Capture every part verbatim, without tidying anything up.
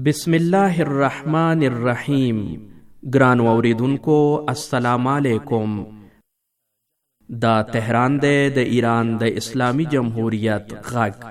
بسم الله الرحمن الرحیم. ګران اوریدونکو السلام علیکم. دا تهران دی د ایران د اسلامی جمهوریت غږ.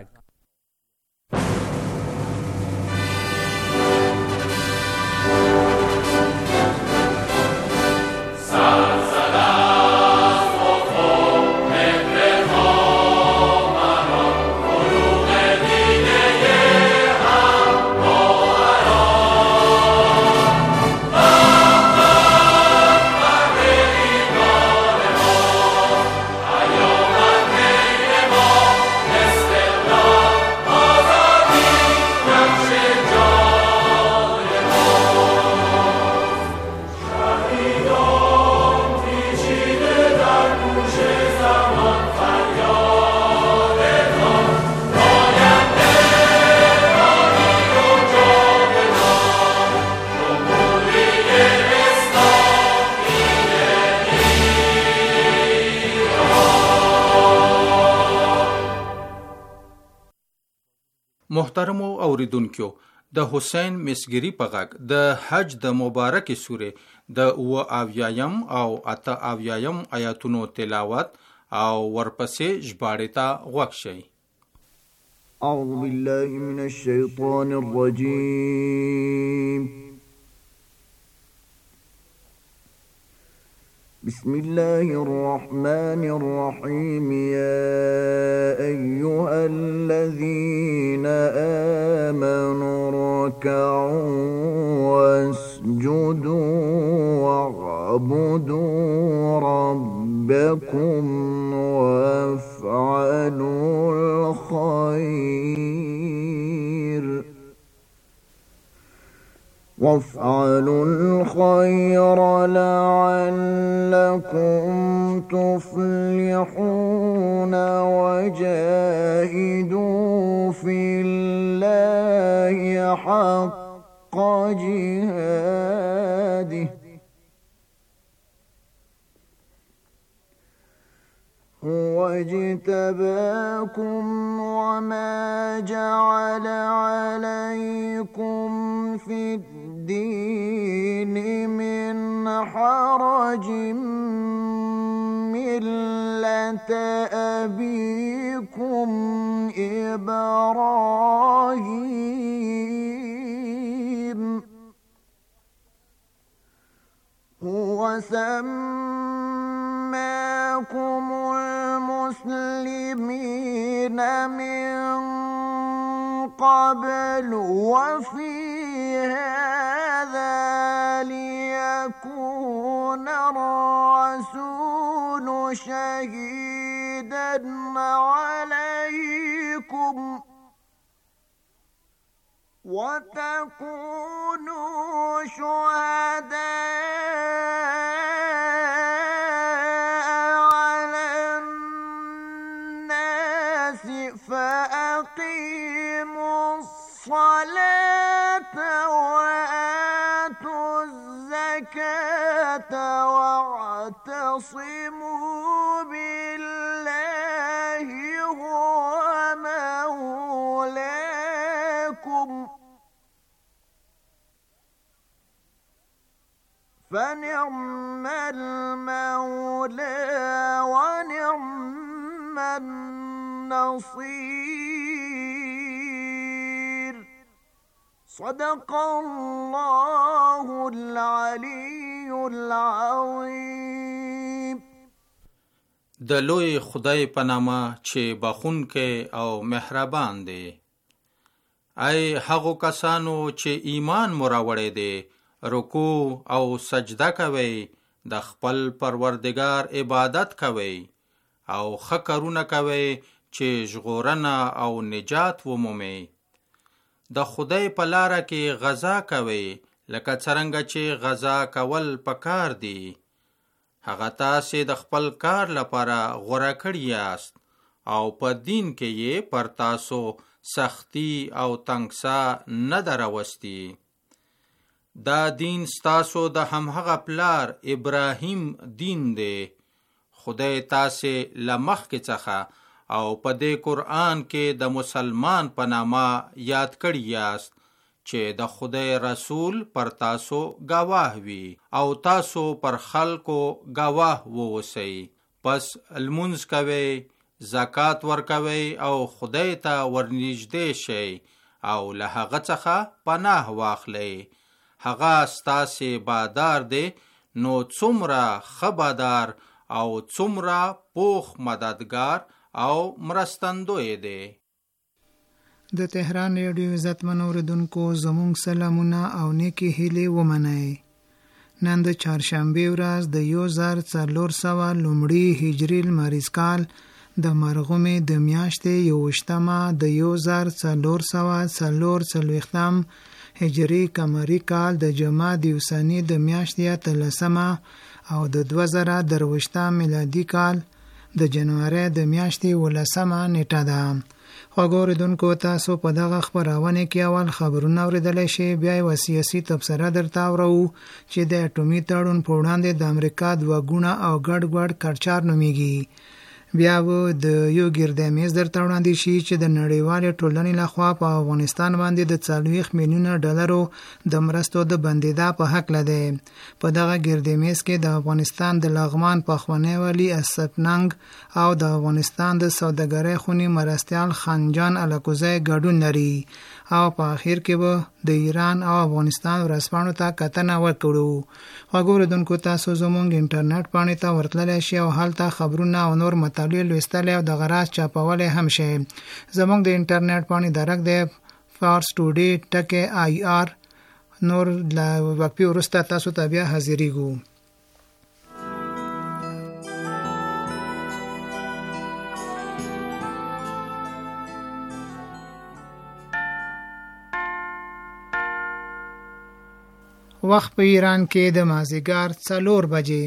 محترمو اوریدونکو، د حسین مسګری په غږ د حج د مبارکې سورې د اوه اویایم او اته اویایم آیاتونو تلاوت او ورپسې ژباړې ته غوږ شئ. اعوذ بالله من الشیطان الرجیم. بسم الله الرحمن الرحيم. يا أيها الذين آمنوا اركعوا واسجدوا واعبدوا ربكم وافعلوا الخير وافعلوا الخير لعلكم تفلحون وجاهدوا في الله حق جهاده هو اجتباكم وما جعل عليكم في الدين من حرج ملة أبيكم إبراهيم هو سماكم المسلمين من قبل وفي هذا ليكون الرسول شهيدا عليكم وتكونوا شهداء على الناس فأقيموا الصلاة وآتوا الزكاة واعتصموا بالله هو مولاكم فنعم المولى ونعم النصير. صدق الله العلي العظيم. د لوی خدای په نامه چې بخښونکی او مهربان دی. ای هغو کسانو چې ایمان مو راوړی دی، رکوع او سجده کوئ، د خپل پروردگار عبادت کوئ او ښه کارونه کوئ چې ژغورنه او نجات ومومئ. د خدای په لاره کې غزا کوئ لکه څرنګه چې غزا کول پکار دی. هغه تاسې د خپل کار لپاره غوره کړي یاست او په دین کې یې پر تاسو سختی او تنګسا نه ده راوستي. دا دین ستاسو د همهغه پلار ابراهیم دین دی. خدای تاسې له مخکې څخه او په دې قرآن کې د مسلمان په نامه یاد کړي یاست چې د خدای رسول پر تاسو گواه وي او تاسو پر خلکو گواه ووسی. پس لمونځ کوئ، زکات ورکوئ او خدای ته ورنږدې شئ او له هغه څخه پناه واخلئ. هغه ستاسې بادار دی، نو څومره ښه بادار او څومره پوخ مددگار او مرستندوی دی. د تهران ریډیو عزتمن اوریدونکو زموږ سلامونه او نیکی هیلې ومنئ. نن د چهارشنبې ورځ د یو زر څلور سوه لومړي هجري لمریز کال د مرغومې د میاشتې یوویشتمه د یو زر څلور سوه څلور څلوېښتم هجري قمري کال د جمادی الثاني د میاشتې اتلسمه او د دوه زره درویشتم میلادي کال د جنوري د میاشتې ولسمه نیټه ده. خواږه اوریدونکو، تاسو په دغه خپرونه کې اول خبرونه اوریدلی شئ، بیا یوه سیاسي تبصره درته اورو چې د اټومي تړون په وړاندې د امریکا دوه ګونه او ګډ ګډ کړچار نومیږي. بیا به د یو ګرده میز درته وړاندې شي چې د نړیوالې ټولنې لخوا په افغانستان باندې د څلوېښت میلیونه ډالرو د مرستو د بندېدا په هکله دی. په دغه ګرده میز کې د افغانستان د لغمان پخوانی والي اسف ننګ او د افغانستان د سوداګرۍ خونې مرستیال خانجان الکوزی ګډون لري او په اخر کې به د ایران او افغانستان ورځپاڼو ته کتنه وکړو. خواږه اوریدونکو، تاسو زموږ انټرنیټ پاڼې ته ورتللی شئ او هلته خبرونه او نور مطالب لوستلی او د غراض چاپولی هم شئ. زموږ د انټرنیټ پاڼې درک دی فارس ټوډې ټکی آی آر. نور له وقفې وروسته تاسو ته بیا حاضریږو. وخت په ایران کې د مازدیګر څلور بجې.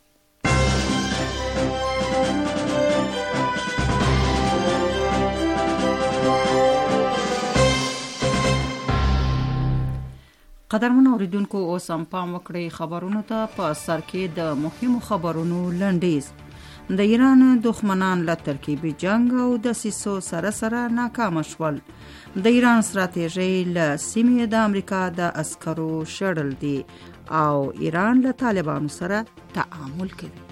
قدرمن اوریدونکو، اوس هم پام وکړئ خبرونو ته. په سر کې د مهمو خبرونو لنډیز. د ایران دښمنان له ترکیبي جنگ او دسیسو سره سره ناکام شول. د ایران ستراتیژي له سیمې د امریکا د عسکرو شړل دي او ایران له طالبانو سره تعامل کوي.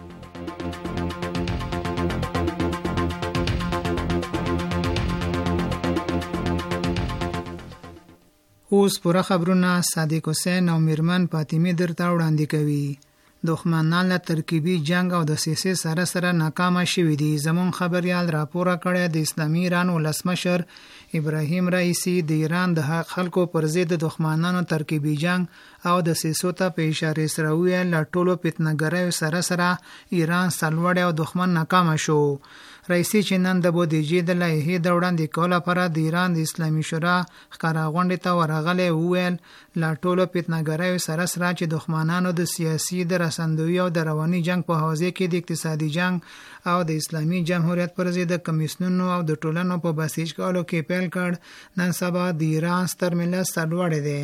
اوس پوره خبرونه صادق حسین او میرمن فاطمه درته وړاندې کوي. دښمنان له ترکیبي جنگ او دسیسې سره سره ناکامه شوي دي. زمون خبریال راپور کړی د اسلامي ایران ولسمشر ابراهیم رئیسی د ایران د خلکو پر ضد د دښمنانو ترکیبي جنگ او دسیسو ته په اشاره سره ویل له ټولو فتنهګریو سره سره ایران سرلوړی او دښمن ناکامه شو. رئیسی چې نن د بودیجې د لایحې د وړاندې کولو لپاره د ایران د اسلامي شورا ښکاره غونډې ته ورغلی وویل له ټولو فتنهګریو سره سره چې دښمنانو د سیاسي د رسندوي او د رواني جنگ په حوزې کې د اقتصادي جنگ او د اسلامي جمهوریت پر ضد د کمیسیونونو او د ټولنو په بسیج کولو کې پیل کړ، نن سبا د ایران ستر ملت سرلوړی دی.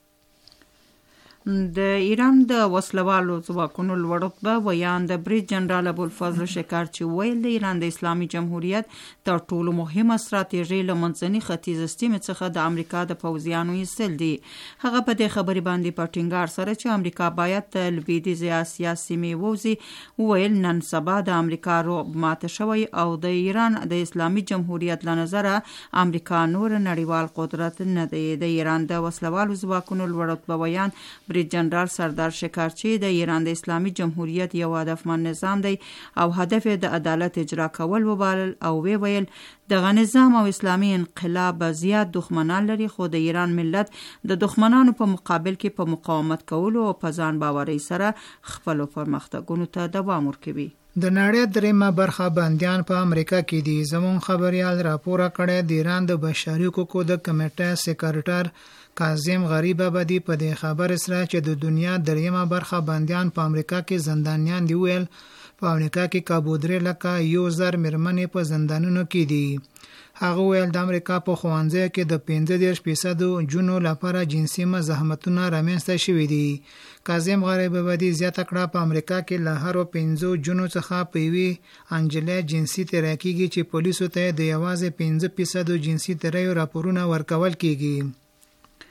د ایران د وسلوالو ځواکونو لوړ رتبه ویان د بریج جنرال ابوالفضل شکارچي ویل د ایران د اسلامي جمهوریت تر ټولو مهمه ستراتیژي له منځني ختیځ سیمې څخه د امریکا د پوځیانو ایستل دي. هغه په دې خبرې باندې په ټینګار سره چې امریکا باید د لویدیځې اسیا سیمې ووځي ویل نن سبا د امریکا رعب ماته شوی او د ایران د اسلامي جمهوریت له نظره امریکا نور نړیوال قدرت نه دی. د ایران د وسلوالو ځواکونو لوړ رتبه ویان بریج جنرال سردار شکارچي د ایران د اسلامي جمهوریت یو هدفمند نظام دی او هدف د عدالت اجرا کول وبالل او وی ویل دغه نظام او اسلامي انقلاب زیات دښمنان لري خو د ایران ملت د دښمنانو په مقابل کې په مقاومت کولو او په ځان باورۍ سره خپل پرمختګونو ته دوام ورکوي. د نړۍ دریمه برخه بندیان په امریکا کې دي. زمون خبریال راپور کړی د ایران د بشري حقوقو د کمیټې سیکریټر کاظم غریب آبادی په دې خبر سره چې د دنیا دریمه برخه بندیان په امریکا کې زندانیان دی ویل په امریکا کې کابو درې لکه یو زر میرمنې په زندانونو کې دي. هغه ویل د امریکا په ښوونځیو کې د پنځه دېرش فیصدو جنو لپاره جنسي مزاحمتونه رامنځته شوي دي. کاظم غریب آبادي زیاته کړه په امریکا کې له هرو پنځو جنو څخه په یوې انجلۍ جنسي تیری کېږي چې پولیسو ته د یوازې پنځه فیصدو جنسي تیریو راپورونه ورکول کېږي.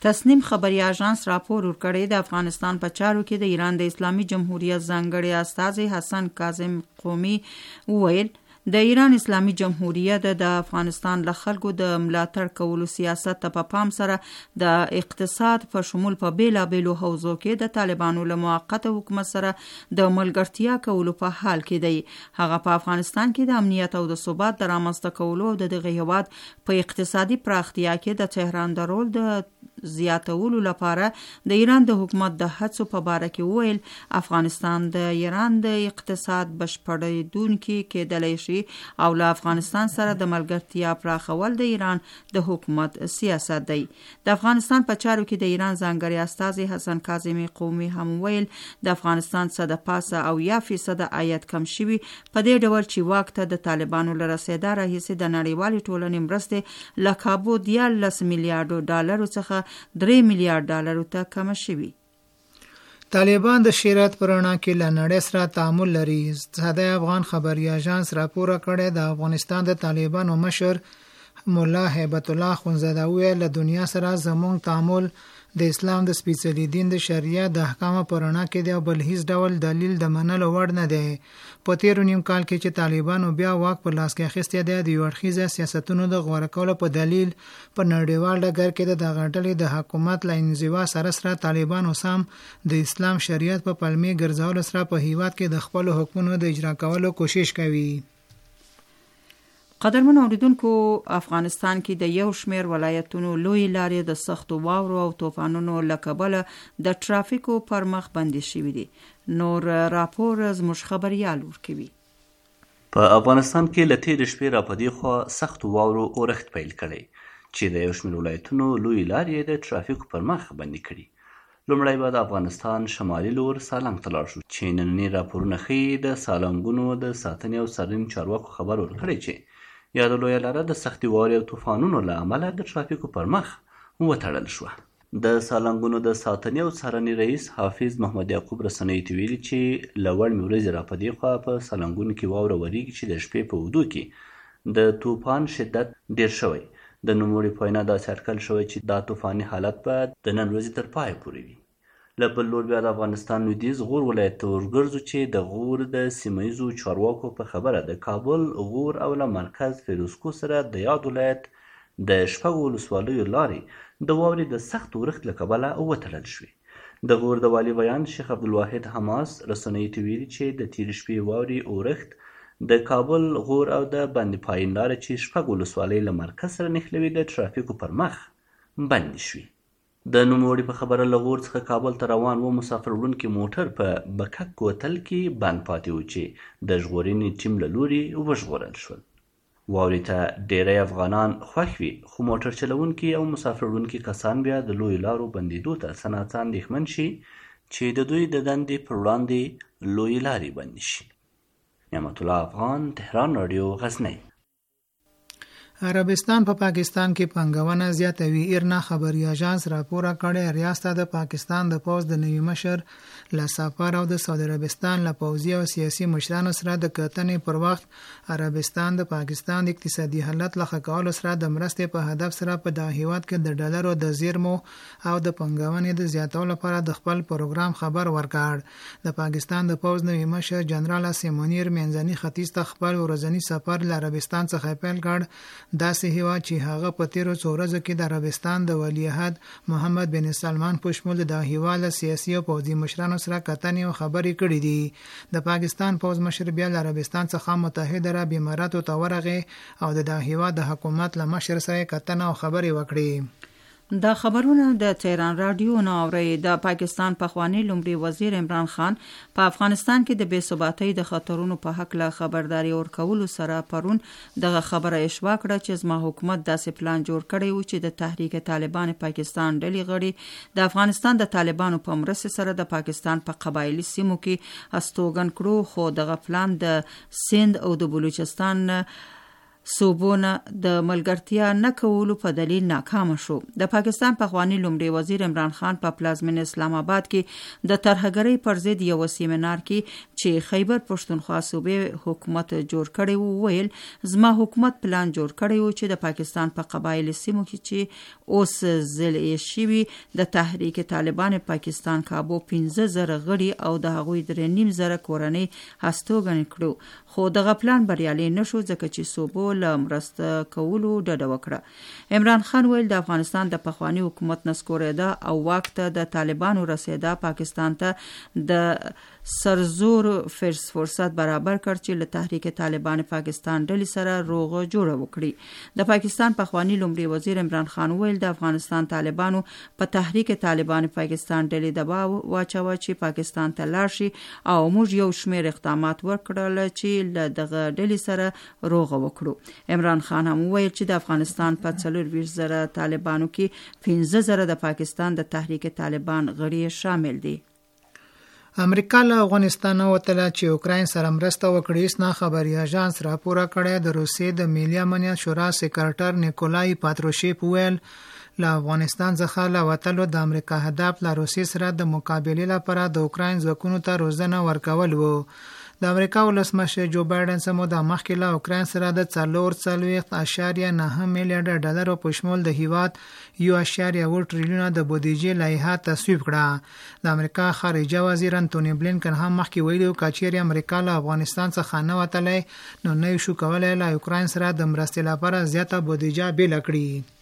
تسنیم خبري اژانس راپور ورکړی د افغانستان په چارو کې د ایران د اسلامي جمهوریت ځانګړي استازي حسن کاظم قومي وویل د ایران اسلامي جمهوریت د افغانستان له خلکو د ملاتړ کولو سیاست ته په پام سره د اقتصاد په شمول په بیلابیلو حوزو کې د طالبانو له موقته حکومت سره د ملګرتیا کولو په حال کې دی. هغه په افغانستان کې د امنیت او د ثبات د رامنځته کولو او د دغه هیواد په اقتصادي پراختیا کې د تهران د رول د زیاتولو لپاره د ایران د حکومت د هڅو په باره کې وویل افغانستان د ایران د اقتصاد بشپړېدونکي کېدلی شي او له افغانستان سره د ملګرتیا پراخول د ایران د حکومت سیاست دی. د افغانستان په چارو کې د ایران ځانګړي استازي حسن کاظمي قومي هم ویل د افغانستان څخه د پاسه او یا فیصد عاید کم شوي په دې ډول چې واک ته د طالبانو له رسېدا راهیسې د نړیوالې ټولنې مرستې له کابو دیارلس میلیارډو ډالرو څخه درې میلیارډ ډالرو ته کم شوي. طالبان د شریعت پر رڼا کې له نړۍ سره تعامل لري. صدای افغان خبري اژانس راپور کړی د افغانستان د طالبانو مشر مولا هیبت الله خونزاده ویل له دنیا سره زموږ تعامل د اسلام د سپیڅلي دین د شریعت د احکامو پر رڼا کې دی او بل هیڅ ډول دلیل د منلو وړ نه دی. په تیرو نیم کال کې چې طالبانو بیا واک په لاس کې اخیستی دی د یو اړخیزه سیاستونو د غوره کولو په دلیل په نړیوال ډګر کې د دغه ډلې د حکومت له انزوا سره سره طالبانو سم د اسلام شریعت په پلمې ګرځولو سره په هیواد کې د خپلو حکمونو د اجرا کولو کوشش کوي. قدرمن اوریدونکو افغانستان کې د یو شمیر ولایتونو لوی لارې د سختو واورو او طوفانونو له کبله د ترافیکو پر مخ بندي شوي دي. نور راپور زموږ خبريال ورکوي. په افغانستان کې له تېرې شپې راپدې خوا سختو واورو اورښت پیل کړی چې د یو شمیر ولایتونو لوی لارې د ترافیکو پر مخ بندي کړي. لومړی به د افغانستان شمالي لور سالنګ ته لاړ شو چې ننني راپورونه ښیي د سالنګونو د ساتنې او څارنې چارواکو خبر ورکړی چې یا د لویه لاره د سختې واورې او طوفانونو له امله د ترافیکو پر مخ وتړل شوه. د سالنګونو د ساتنې او څارنې رئیس حافظ محمد یعقوب رسنیو ته ویلي چې له وړمې ورځې راپدې خوا په سالنګونو کې واوره ورېږي چې د شپې په اوږدو کې د طوفان شدت ډېر شوی. د نوموړي په وینا داسې اټکل شوی چې دا طوفاني حالت به د نن ورځې تر پایه پورې وي. له بل لور بیا د افغانستان لویدیځ غور ولایت ته ورګرځو چې د غور د سیمه ییزو چارواکو په خبره د کابل، غور او له مرکز فیروزکوه سره د یاد ولایت د شپږو ولسوالیو لارې د واورې د سخت اورښت له کبله وتړل شوې. د غور د والي بیان شیخ عبدالواحد حماس رسنیو ته ویلي چې د تېرې شپې واورې اورښت د کابل، غور او د بند پایین لاره چې شپږ ولسوالۍ له مرکز سره نښلوي د ترافیکو پر مخ بندې شوې. د نوموړي په خبره له غور څخه کابل ته روان و مسافر وړونکي موټر په بکک کوتل کې بند پاتې و چې د ژغورنې ټیم له لورې وژغورل شول. واورې ته ډیری افغانان خوښ وي خو موټر چلوونکي او مسافر وړونکي کسان بیا د لویو لارو بندېدو ته څه ناڅه اندېښمن شي چې د دوی د دندې پر وړاندې لویې لارې بندې شي. نعمت الله افغان، تهران رادیو، غزنی. عربستان په پا پاکستان کې پنګونه زیاتوي. ایرنا خبري اژانس راپور کړی ریاست د پاکستان د پوز د نوي مشر له سفر او د سعودي عربستان له پوځي او سیاسي مشرانو سره د کتنې پر وخت عربستان د پاکستان د اقتصادي حالت له ښه کولو سره د مرستې په هدف سره په دغه هیواد کې د ډالرو د زیرمو او د پنګونې د زیاتولو لپاره د خپل پروګرام خبر ورکړ. د پاکستان د پوز نوي مشر جنرال اسیمونیر منځني ختیځ ته خپل ورځنی سفر له عربستان څخه پیل کړ. داسې هیواد چې هغه په تیرو څو ورځو کې د عربستان د ولیعهد محمد بن سلمان په شمول د هیواد سیاسي او پوځي مشرانو سره کتنې او خبرې کړې دي. د پاکستان پوځ مشر بیا له عربستان څخه متحده عرب اماراتو ته ورغی او د هیواد د حکومت له مشر سره کتنه او خبرې وکړې. دا خبرونه د تهران رادیو نه اوري. د پاکستان پخوانی لومړي وزیر عمران خان په افغانستان کې د بې ثباتۍ د خطرونو په حق له خبرداري ورکولو سره پرون دغه خبره اشوا کړه چې زما حکومت داسې پلان جوړ کړی و چې د تحریک طالبان پاکستان ډلې غړي د افغانستان د طالبانو په مرسته سره د پاکستان په قبایلی سیمو کې استوګن کړو، خو دغه پلان د سند او د بلوچستان صوبونه د ملګرتیا نه کولو په دلیل ناکام شو. د پاکستان پخوانی لومړي وزیر عمران خان په پلازمینه اسلام آباد کې د ترهګرۍ پر ضد یو سیمینار کې چې خیبر پښتونخوا صوبې حکومت جوړ کړی وو ویل زما حکومت پلان جوړ کړی وو چې د پاکستان په قبایلی سیمو کې چې اوس ځلې شوي د تحریک طالبان پاکستان کابو پنځه زره غړي او د هغوی درې نیم زره کورنۍ هستوګنې کړو، خو دغه پلان بریالی نشو ځکه چې صوبو له مرسته کولو ډډه وکړه. عمران خان ویل د افغانستان د پخوانی حکومت نسکورېده او واک ته د طالبانو رسېده پاکستان ته د سرزور فرصت برابر کړ چې له تحریک طالبان پاکستان ډلې سره روغه جوړه وکړي. د پاکستان پخوانی لومړي وزیر عمران خان ویل د افغانستان طالبانو په تحریک طالبان پاکستان ډلې دباو واچوه چې پاکستان ته لاړ شي او موږ یو شمېر اقدامات وکړل چې له دغه ډلې سره روغه وکړو. عمران خان هم ویل چې د افغانستان په څلور ویشت زره طالبانو کې پنځه زره د پاکستان د تحریک طالبان غړي شامل دي. امریکا له افغانستان وتله چې اوکراین سره مرسته وکړي. اسنا خبري اژانس راپور کړی د روسیې د ملي امنیت شورا سکرټر نیکولای پاتروشیف ویل له افغانستان څخه له وتلو د امریکا هدف له روسیې سره د مقابلې لپاره د اوکراین ځواکونو ته روزنه ورکول وو. د امریکا ولسمشر جو بایدن سمو د مخکې له اوکراین سره د څلور څلوېښت اعشاریه نهه میلیارډ ډالرو په شمول د هیواد یو اعشاریه اووه ټریلیونه د بودیجې لایحه تصویب کړه. د امریکا خارجه وزیر انټونی بلینکن هم مخکې ویلي و چې چیرې امریکا له افغانستان څخه نه وتلی نو نه شو کولی له اوکراین سره د مرستې لپاره زیاته بودیجه بیله کړي.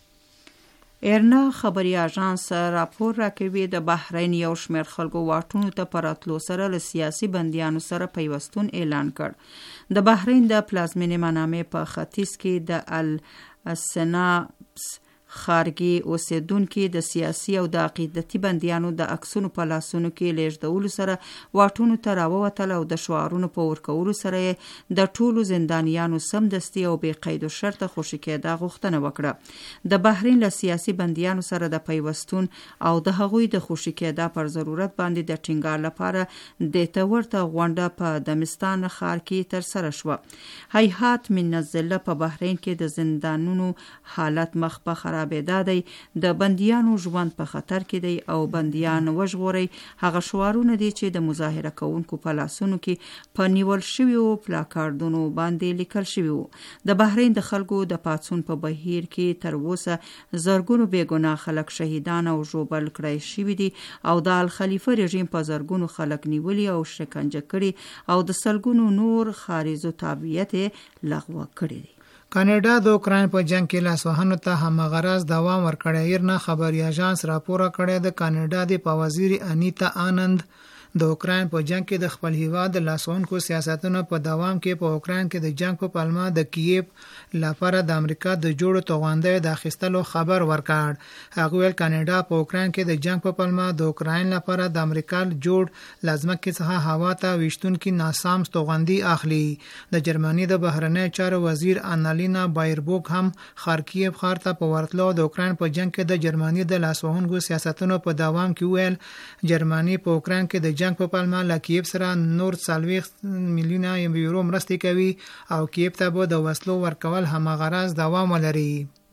ایرنا خبري اژانس راپور راکوي د بحرین یو شمېر خلکو واټونو ته په راتلو سره له سیاسي بندیانو سره پیوستون اعلان کړ. د بحرین د پلازمینې منامې په ختیځ کې د السنابس خارګي اوسیدونکو د سیاسي او د عقیدتي بندیانو د عکسونو په لاسونو کې لیږدولو سره واټونو ته راووتل او د شعارونو په ورکولو سره د ټولو زندانیانو سمدستي او بې قید و شرطه خوشي کېدا غوښتنه وکړه. د بحرین له سیاسي بندیانو سره د پیوستون او د هغوی د خوشي کېدا پر ضرورت باندې د ټینګار لپاره د تورته غونډه په دمستان ښار کې تر سره شوه. هیئات منظله په بحرین کې د زندانونو حالت مخ په خراب دی، د بندیانو ژوند په خطر کې دی او بندیان وژغوري هغه شعارونه دي چې د مظاهره کوونکو په لاسونو کې په نیول شویو پلاکارډونو باندې لیکل شوی وو. د بحرین د خلکو د پاڅون په بهیر کې تر اوسه زرګونو بېګناه خلک شهیدان او ژوبل کړای شوي دي او د الخلیفه رژیم په زرګونو خلک نیولي او شکنجه کړي او د سلګونو نور خارجو تابعیت لغوه کړي دي. کاناډا د اوکراین په جنگ کې لاسوهنو ته همغرض دوام ورکړی. ایرنا خبري اژانس راپور کړی د کاناډا د په وزیر انیتا آنند د اوکراین په جنگ کې د خپل هیواد د لاسوهنکو سیاستونو په دوام کې په اوکراین کې د جنگ په پلمه د کیف لپاره د امریکا د جوړو توغندیو د اخیستلو خبر ورکړ. هغه ویل کاناډا په اوکراین کې د جنگ په پلمه د اوکراین لپاره د امریکا جوړ لازمکه څخه هوا ته وشتونکي ناسام توغندي اخلي. د جرمني د بهرنی چارو وزیر انالینا بایربوک هم خارکیف ښار ته په ورتلو د اوکراین په جنگ کې د جرمني د لاسوهنکو سیاستونو په دوام کې ویل جرمني په اوکراین کې د جنگ په پلمه له کیف سره نور څلوېښت میلیونه یورو مرستې کوي او کیف ته به د وسلو ورکول همغرض دوام ولري.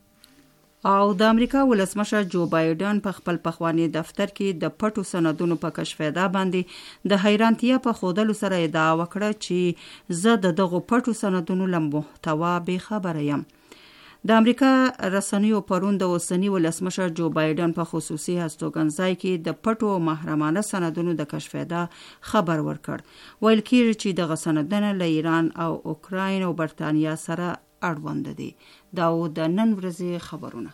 او د امریکا ولسمشر جو بایدن په خپل پخوانی دفتر کې د پټو سندونو په کشفیدا باندې د حیرانتیا په خودلو سره ادعا وکړه چې زه د دغو پټو سندونو له محتوا بې خبره یم. د امریکا رسنیو پرون د اوسنی ولسمشر جو بایدن په خصوصي هستوګنځای کې د پټو محرمانه سندونو د کشفیدا خبر ورکړ. ویل کېږي چې دغه سندونه له ایران او اوکراین او برتانیا سره اړوند دي. دا د نن ورځې خبرونه.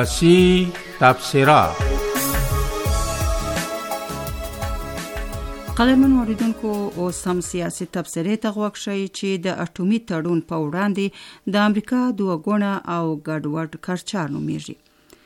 سیاسی تبصره. قدرمن اوریدونکو اوس هم سیاسي تبصرې ته غوږ شئ چې د اټومي تړون په وړاندې د امریکا دوه ګونه او ګډوډ کړچار نومیږي.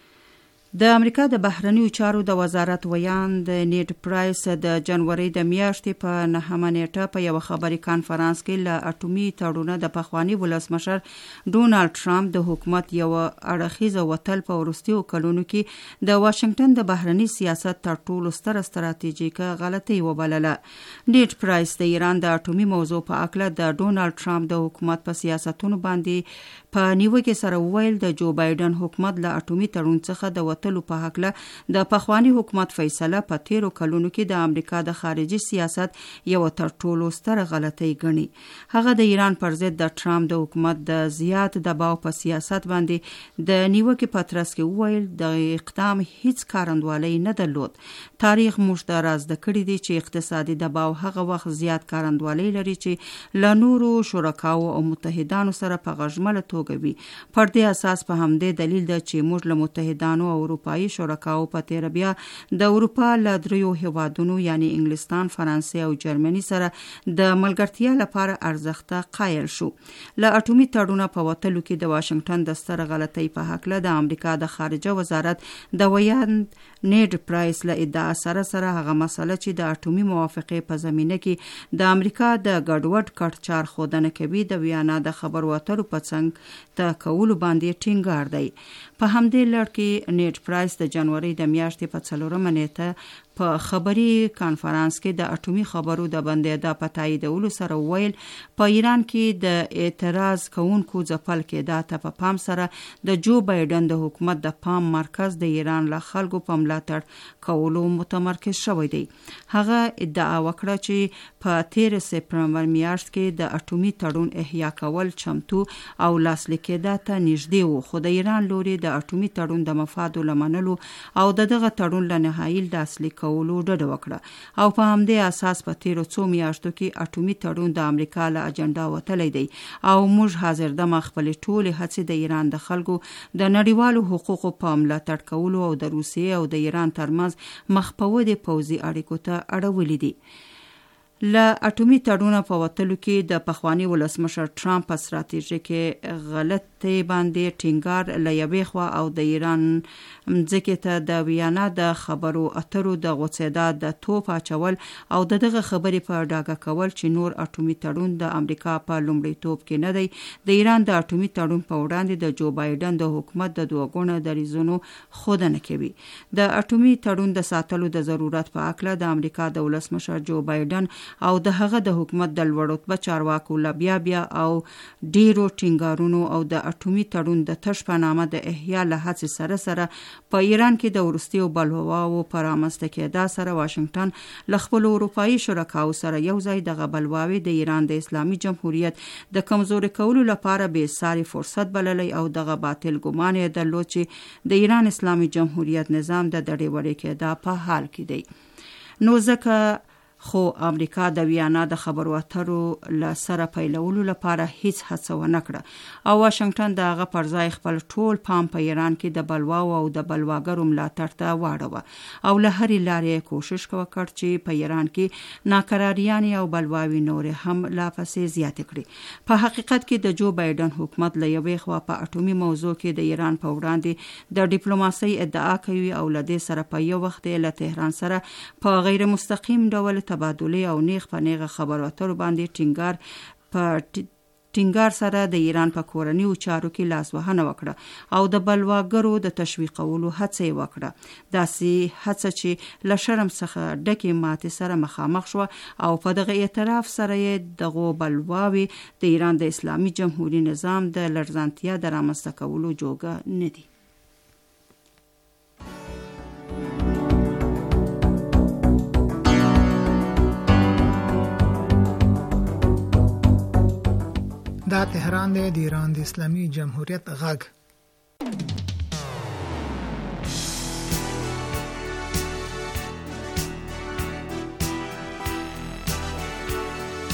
د امریکا د بهرنیو چارو د وزارت ویان د نیډ پرایس د جنوري د میاشتې په نهمه نیټه په یو خبري کانفرنس کې له اټومي تړونه د پخوانی ولسمشر ډونالد ټرمپ د حکومت یو اړخیزه وتل په وروستیو کلونو کې د واشنگټن د بهرنی سیاست تر ټولو ستره ستراتیژیکه غلطي وبلله. نیډ پرایس د ایران د اټومي موضوع په اړه د ډونالد ټرمپ د حکومت په سیاستونو باندې په نیوکه سره ویل د جو بایدن حکومت له اټومي تړون څخه د وتلو په حق له د پخوانی حکومت فیصله په تیرو کلونو کې د امریکا د خارجي سیاست یو تر ټولو ستره غلطي ګڼي. هغه د ایران پر ضد د ټرمپ د حکومت د زیات دباو په سیاست باندې د نیوکه په ترڅ کې ویل د اقدام هیڅ کارندوالي نه درلود. تاریخ موږ ته رازده کړی دی چې اقتصادي دباو هغه وخت زیات کارندوالي لري چې له نورو شرکاو او متحدانو سره په غژمله توګه وي. پر دې اساس په همدې دلیل ده چې موږ له متحدانو او اروپایي شرکاو په تیر بیا د اروپا له دریو هیوادونو یعنی انګلستان، فرانسې او جرمني سره د ملګرتیا لپاره ارزښت قایل شو. له اټومي تړونه په وتلو کې د واشنگټن د ستر غلطۍ په حق له د امریکا د خارجه وزارت د ویان نیډ پرایس له ادعا سره سره هغه مسله چې د اټومي موافقې په زمینه کې د امریکا د ګډوډ کړچار خودنه کوي د ویانا د خبرو اترو په څنګ ته کولو باندې ټینګار دی. په همدې لړ کې نیډ پرایس د جنوري د میاشتې په څلورمه نیټه په خبري کانفرنس کې د اټومي خبرو د بندیدا په تاییدولو سره ویل په ایران کې د اعتراض کوونکو ځپل کېدا ته په پام سره د جو بایدن د حکومت د پام مرکز د ایران له خلکو په ملاتړ کولو متمرکز شوی دی. هغه ادعا وکړه چې په تیر سپتمبر میاشت کې د اټومي تړون احیا کول چمتو او لاسلیک کېدا ته نږدې وو، خو د ایران لوري د اټومي تړون د مفادو لمنلو او د دغه تړون له نهایي لاسلیک کولو ډډه وکړه او په همدې اساس په تیرو څو میاشتو کې اټومي تړون د امریکا له اجنډا وتلی دی او موږ حاضر دمه خپلې ټولې هڅې د ایران د خلکو د نړیوالو حقوقو په ملاتړ کولو او د روسیې او د ایران ترمنځ مخ په ودې پوځي اړیکو ته اړولې دي. له اټومي تړونه په وتلو کې د پخوانی ولسمشر ټرمپ په ستراتیژي کې غلطي باندې ټینګار له یوې خوا او د ایران ځکه ته د ویانا د خبرو اترو د غوڅېدا د توپ اچول او دغه خبرې په ډاګه کول چې نور اټومي تړون د امریکا په لومړی توپ کې نه دی. د ایران د اټومي تړون په وړاندې د جو بایدن د حکومت د دوه ګونه دریځونو خودنه کوي. د اټومي تړون د ساتلو د ضرورت په اړه د امریکا د ولسمشر جو بایدن او د هغه د حکومت د لوړ رتبه چارواکو له بیا بیا او ډیرو ټینګارونو او د اټومي تړون د تش په نامه د احیا له هڅې سره سره په ایران کې د وروستیو بلواو پر رامنځته کېدا سره واشنگټن له خپلو اروپایي شرکاو سره یو ځای دغه بلواوې د ایران د اسلامي جمهوریت د کمزوري کولو لپاره بې ساري فرصت بللی او دغه باطل ګمان یې درلود چې د ایران اسلامي جمهوریت نظام د دړې وړې کېدا په حال کې دی. نو ځکه خو امریکا د ویانا د خبرو اترو له سره پیلولو لپاره هیڅ هڅه ونه کړه او واشنگټن د هغه پر ځای خپل ټول پام په ایران کې د بلواو او د بلواګرو ملاتړ ته واړوه او له هرې لارې کوشش وکړ چې په ایران کې ناکراریانې او بلواوي نورې هم لا پسې زیاتې کړي. په حقیقت کې د جو بایدن حکومت له یوې خوا په اټومي موضوع کې د ایران په وړاندې د ډیپلوماسۍ ادعا کوي او له دې سره په یو وخت له تهران سره په غیر مستقیم ډول تبادله او نیغ په نیغه خبرو اترو باندې ټینګار په ټینګار سره د ایران په کورنیو چارو کې لاسوهنه وکړه او د بلواګرو د تشویقولو هڅه وکړه. داسې هڅه چې له شرم څخه ډکې ماتې سره مخامخ شو او په دغه اعتراف سره یې دغه بلواوي د ایران د اسلامي جمهوریت نظام د لړزانتیا د رامنځته کولو جوګه نه دي. دا تهران دی، د ایران د اسلامي جمهوریت غږ.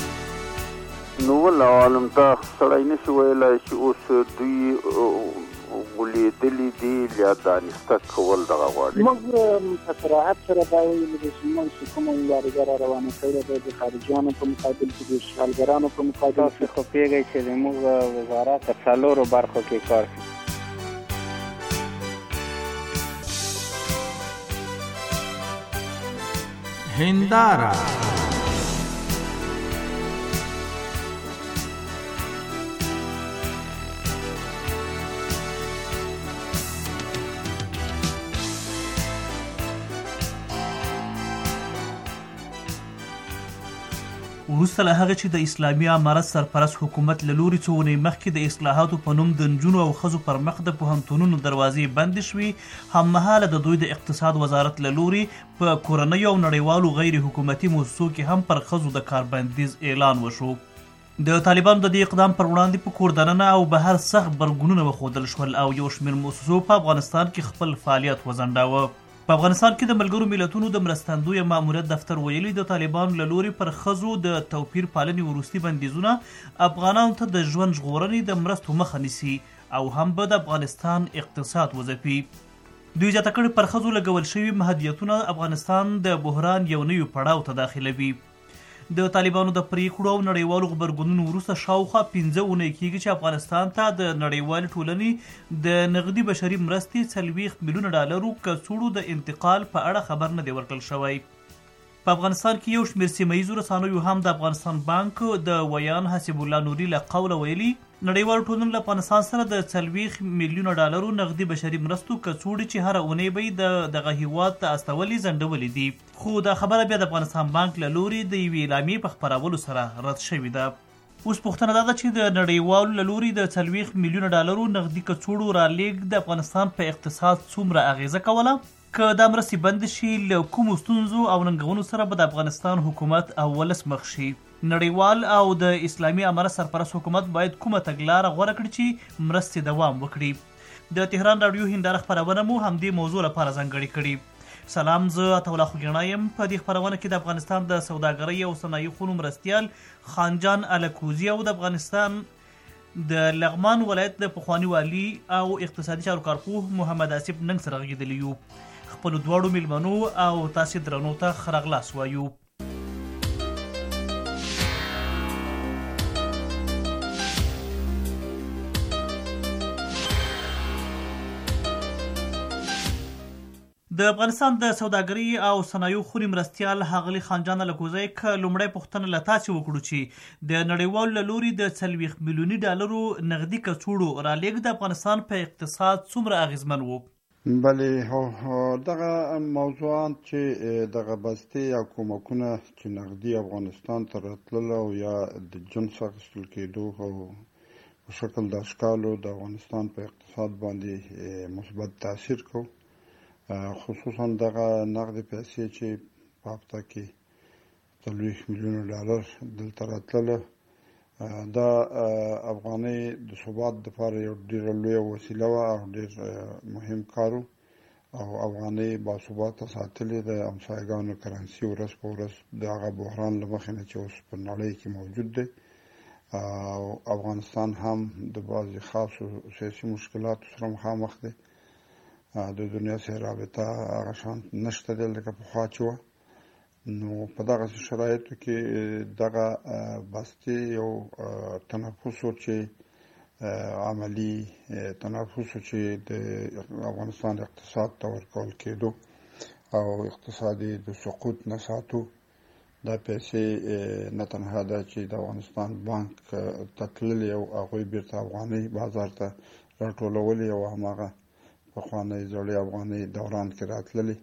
نو ول عالم ته سړی نشي ویلی چې اوس دوی غولېدلي دي یا دانسته کول دغه غواړي. موږ په صراحت سره دا ویلي ده چې موږ چې کومه مبارزه را روانه کړې ده د خارجیانو په مقابل کې د اشغالګرانو په مقابل کې، خو پوهېږئ چې زموږ وزارت په څلورو برخو کې کار کوي. هنداره وروسته له هغه چې د اسلامي امارت سرپرست حکومت له لوري څو اونۍ مخکې د اصلاحاتو په نوم د نجونو او ښځو پر مخ د پوهنتونونو دروازې بندې شوې، هممهاله د دوی د اقتصاد وزارت له لوري په کورنیو او نړیوالو غیر حکومتي موسسو کې هم پر ښځو د کار بندیز اعلان وشو. د طالبانو د دې اقدام پر وړاندې په کور دننه او بهر سخت غبرګونونه وښودل شول او یو شمېر موسسو په افغانستان کې خپل فعالیت وځنډاوه. په افغانستان کې د ملګرو ملتونو د مرستندوی ماموریت دفتر ویلي د طالبانو له لوري پر ښځو د توپیر پالنې وروستي بندیزونه افغانانو ته د ژوند ژغورنې د مرستو مخه نیسي او هم به د افغانستان اقتصاد وځپي. دوی زیاته کړې پر ښځو لګول شوي محدودیتونه افغانستان د بحران یو نوي پړاو ته داخلوي. د طالبانو د پریکړو او نړیوالو غبرګونونو وروسته شاوخوا پنځه اونۍ کېږي چې افغانستان ته د نړیوالې ټولنې د نغدي بشري مرستې څلوېښت میلیونه ډالرو کڅوړو د انتقال په اړه خبر نه دی ورکړل شوی. په افغانستان کې یو شمېر سیمه ییزو رسنیو هم د افغانستان بانک د ویان حسیب الله نوري له قوله ویلي نړیوال ټولنه له افغانستان سره د څلوېښت میلیونه ډالرو نغدي بشري مرستو کڅوړې چې هره اونۍ به یې د دغه هیواد ته استولې ځنډولې دي، خو دا خبره بیا د افغانستان بانک له لوري د یوې اعلامیې په خپرولو سره رد شوې ده. اوس پوښتنه دا ده چې د نړیوالو له لوري د څلوېښت میلیونه ډالرو نغدي کڅوړو رالېږد د افغانستان په اقتصاد څومره اغیزه کوله؟ که دا مرستې بند شي له کومو ستونزو او ننګونو سره به د افغانستان حکومت او ولس مخ شي؟ نړیوال او د اسلامي امارت سرپرست حکومت باید کومه تګلاره غوره کړي چې مرستې دوام وکړي؟ د تهران راډیو هنداره خپرونه مو همدې موضوع لپاره ځانګړې کړې. سلام، زه عطاالله خوږیڼا یم. په دې خپرونه کې د افغانستان د سوداګرۍ او صنایعو خونو مرستیال خانجان الکوزي او د افغانستان د لغمان ولایت د پخواني والي او اقتصادي چارو کارپوه محمد آصف ننګ سره غږېدلي یو. خپلو دواړو میلمنو او تاسې درنو ته ښه راغلاست وایو. د افغانستان د سوداګرۍ او صنایعو خونې مرستیال ښاغلي خانجان الکوزی که لومړی پوښتنه له تاسې وکړو چې د نړیوالو له لوري د څلوېښت میلیوني ډالرو نغدي کڅوړو رالېږد د افغانستان په اقتصاد څومره اغېزمن و؟ بله، هو دغه موضوعات چې دغه بستې یا کومکونه چې نغدي افغانستان ته راتلل او یا د جنس اخیستل کېدو او په شکل د اشکالو د افغانستان په اقتصاد باندې مثبت تاثیر کو، خصوصا دغه نغدي پیسې چې په هفته کې څلوېښت میلیونه ډالر دلته راتلله، دا افغانۍ د ثبات دپاره یو ډېره لویه وسیله وه او ډېر مهم کار و او افغانۍ باثباته ساتلې د همسایګانو کرنسي ورځ په ورځ د هغه بحران له مخې نه چې اوس په نړۍ کې موجود دی او افغانستان هم د بعضې خاصو سیاسي مشکلاتو سره مخامخ دی. د دنیا سره رابطه هغه شان نشته دی لکه پخوا چې وه. نو په دغسې شرایطو کې دغه بستې یو تنفس و چې عملي تنفس و چې د افغانستان اقتصاد ته ورکول کېدو او اقتصادي د سقوط نه ساتو. دا پیسې نه تنها ده چې د افغانستان بانک ته تللې او هغوی بیرته افغانۍ بازار ته راټولولې او هماغه پخوانی زړې افغانۍ دوران کې راتللې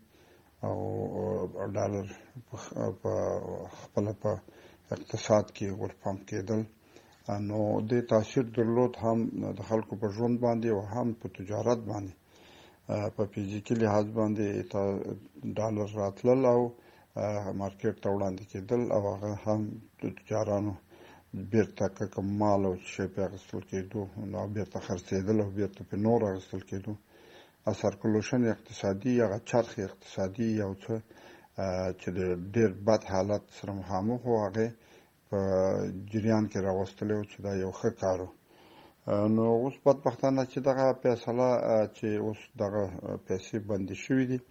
او ډالر په خپله په اقتصاد کې ورپمپ کېدل. نو دې تاثیر درلود هم د خلکو په ژوند باندې او هم په تجارت باندې. په فزیکي لحاظ باندې ډالر راتلل او مارکیټ ته وړاندې کېدل او هغه هم د تجارانو بیرته که کوم مال او شی پې اخیستل کېدو نو بیرته خرڅېدل او بیرته پې نور اخیستل کېدو. سرکولوشن اقتصادي هغه چرخ اقتصادي یو څه چې د ډېر بد حالت سره مخامخ و هغې په جریان کې راوستلی و چې دا یو ښه کار و. نو اوس بدبختانه چې دغه فیصله چې اوس دغه پیسې بندي شوې دي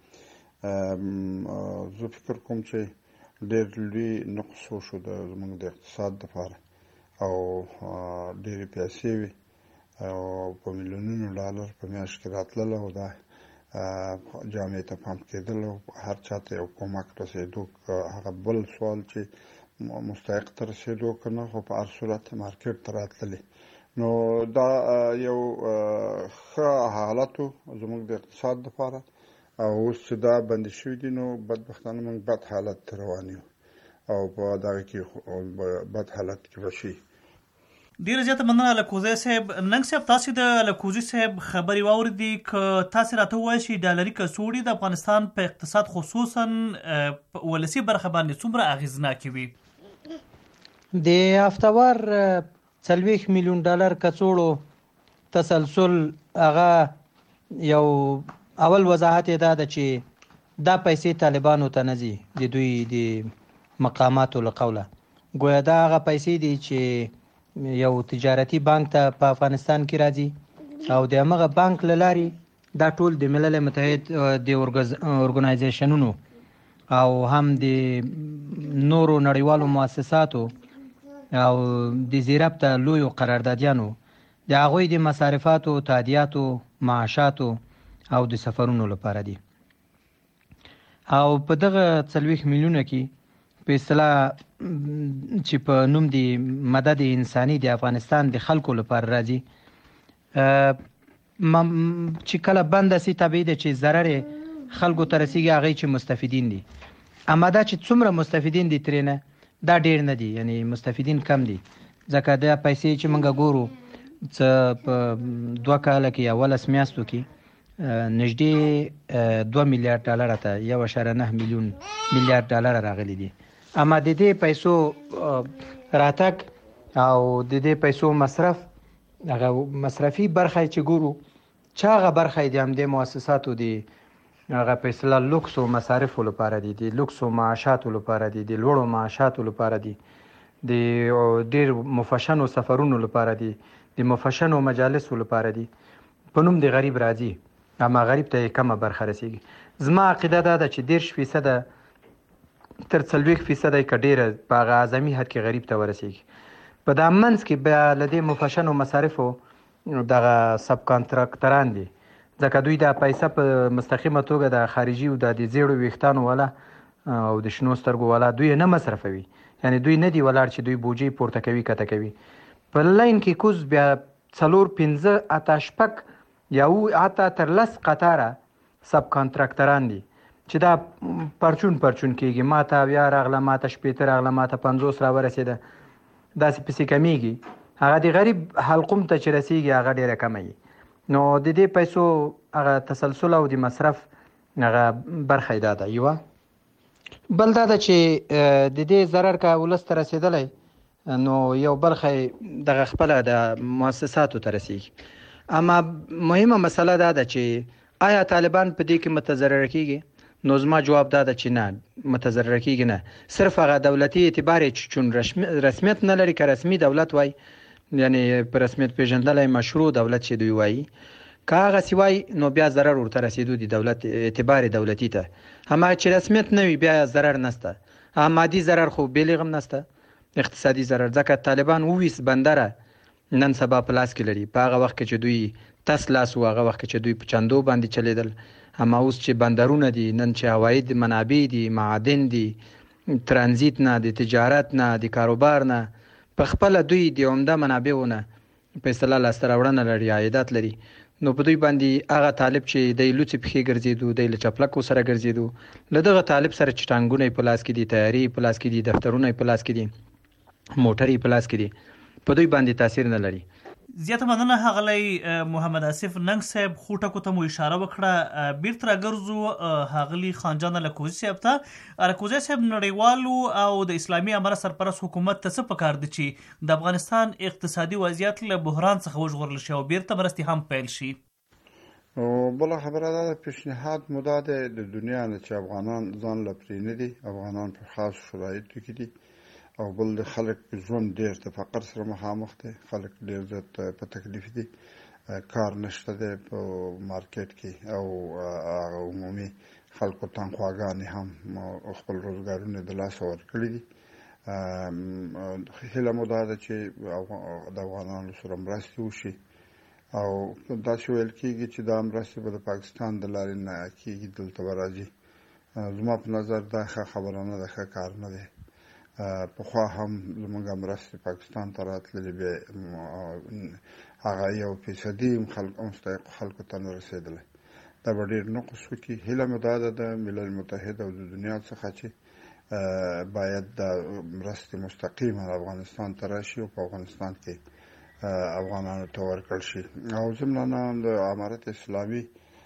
زه فکر کوم چې ډېر لوی نقص وشو د زموږ د اقتصاد دپاره او ډېرې پیسې وي او په میلیونونو ډالر په میاشت کې راتلله او دا جامعې ته پمپ کېدل او هر چا ته یو کومک رسېدو هغه بل سوال چې مستحق ته رسېدو که نه خو په هر صورت مارکېټ ته راتللې نو دا یو ښه حالت و زموږ د اقتصاد دپاره او اوس چې دا بندي شوي دي نو بدبختانه موږ بد حالت ته روان یو او په دغه کې بد حالت کې به شي. ډیره زیاته مننه الکوزی صاحب. ننګ صاحب تاسې د الکوزی صاحب خبرې واورېدې که تاسې راته ووایئ چې ډالري کڅوړې د افغانستان په اقتصاد خصوصا ولسي برخه باندې څومره اغېزناکې وي؟ د هفتهوار څلوېښت میلیون ډالر کڅوړو تسلسل هغه یو اول وضاحت یې دا ده چې دا پیسې طالبانو ته نه ځي د دوی د مقاماتو له قوله ګویا دا هغه پیسې دي چې یو تجارتي بانک ته په افغانستان کې راځي او د همغه بانک له لارې دا ټول د ملل متحد د ارګنایزیشنونو او هم د نورو نړیوالو مؤسساتو او د زیربطه لویو قراردادیانو د هغوی د مصارفاتو تادیاتو معاشاتو او د سفرونو لپاره دي او په دغه څلوېښت میلیونه کې په اصطلاح چې په نوم د مدد انساني د افغانستان د خلکو لپاره راځي چې کله بنده سي طبیعي ده چې ضرر خلکو ته رسیږي هغوی چې مستفیدین دي اما دا چې څومره مستفیدین دي ترې نه دا ډېر نه دي یعنی مستفیدین کم دي ځکه دا پیسې چې موږ ګورو څه په دوه کاله کې یا ولس میاشتو کې نږدې دوه میلیارډ ډالره ته یو اشاره نه میلیون میلیارډ ډالره راغلي دي اما د دې پیسو راتګ او د دې پیسو مصرف هغه مصرفي برخه چې ګورو چې هغه برخه د همدې مؤسساتو دي هغه په اصطلاح لوکسو مصارفو لپاره دي د لوکسو معاشاتو لپاره دي د لوړو معاشاتو لپاره دي د ډېر مفشنو سفرونو لپاره دي د مفشنو مجالسو لپاره دي په نوم د غریب راځي اما غریب ته یې کمه برخه رسیږي. زما عقیده دا ده چې دېرش فیصده تر څلوېښت فیصده یې که ډېره په هغه اعظمي حد کې غریب ته ورسیږي. په دا منځ کې بیا له دې مفشنو مصارفو دغه سب کانتراکټران دي ځکه دوی دا پیسه په مستقیمه توګه د خارجي او د زیړو ویښتانو والا او د شنو سترګو والا دوی نه مصرفوي یعنی دوی نه دي ولاړ چې دوی بوجۍ پورته کوي کته کوي په لاین کې کوز بیا څلور پنځه اته شپږ یا اته تر لس قطاره سب کانتراکټران دي چې دا پرچون پرچون کېږي ما ته بیا راغله ما ته شپېته راغله ما ته پنځوس راورسېده داسې پسې کمیږي هغه د غریب حلقوم ته چې رسیږي هغه ډېره کمه وي نو د دې پیسو هغه تسلسل او د مصرف هغه برخه دا ده یوه بل دا ده چې د دې ضرر که ولس ته رسېدلی نو یو برخه دغه خپله د مؤسساتو ته رسیږي اما مهمه مسله دا ده چې آیا طالبان په دې کې متضرره کیږي نو زما جواب دا ده چې نه متضرره کیږي نه صرف هغه دولتي اعتبار چې چون رسمیت نه لري که رسمي دولت وای یعنی په رسمیت پیژندلی مشروع دولت چې دوی وایي که هغسې وای نو بیا ضرر ورته رسېدو د دولت اعتبار دولتي ته اما چې رسمیت نه وي بیا ضرر نسته مادي ضرر خو بېلې هم نسته اقتصادي ضرر ځکه طالبان اوویس بندره نن سبا په لاس کې لري په هغه وخت کې چې دوی تس لاس و هغه وخت کې چې دوی په چندو باندې چلیدل اما اوس چې بندرونه دي نن چې هوایي منابع دي معادن دي ترانزیت نه د تجارت نه د کاروبار نه په خپله دوی د عمده منابعو نه په اصطلاح لاسته راوړنه لري عایدات لري نو په دوی باندې هغه طالب چې دی لوڅې پښې ګرځېدو دی له چپلکو سره ګرځېدو له دغه طالب سره چې ټانګونه یې په لاس کې دي تیاري په لاس کې دي دفترونه یې په لاس کې دي موټر یې په لاس کې دي په دوی باندې تاثیر نه لري. زیاته مننه ښاغلی محمد آصف ننګ صاحب خو ټکو ته مو اشاره وکړه بیرته راګرځو ښاغلي خانجان الکوزي صاحب ته. الکوزي صاحب نړیوالو او د اسلامي اماره سرپرست حکومت ته څه پکار دي چې د افغانستان اقتصادي وضعیت له بحران څخه وژغورل شي او بیرته مرستې هم پیل شي؟ بله خبره دا ده پیشنهاد مو دا دی د دنیا نه چې افغانان ځان له پرې نه دي افغانان په خاص شرایطو کې دي او بل د خلک ژوند ډېر د فقر سره مخامخ دی، خلک ډېر زیات په تکلیف دي، کار نشته دی په مارکیټ کې، او عمومي خلکو تنخواګانې هم خپل روزګارونه د لاسه ورکړي دي. هیله مو دا ده چې د افغانانو سره مرستې وشي، او داسې ویل کېږي چې دا مرستې به د پاکستان د لارې نه کېږي، دلته به راځي. زما په نظر دا ښه خبره نه ده، ښه کار نه دی. پخوا هم زموږ مرستې پاکستان ته راتللې، بیا هغه یو فیصدي مستحقو خلکو ته نه رسېدلی. دا به ډېر نقص وکړي. هیله مې دا ده د ملل متحد او د دنیا څخه چې باید د مرستې مستقیمه افغانستان ته راشي او په افغانستان کې افغانانو ته ورکړل شي. او ضمناً د امارت اسلامي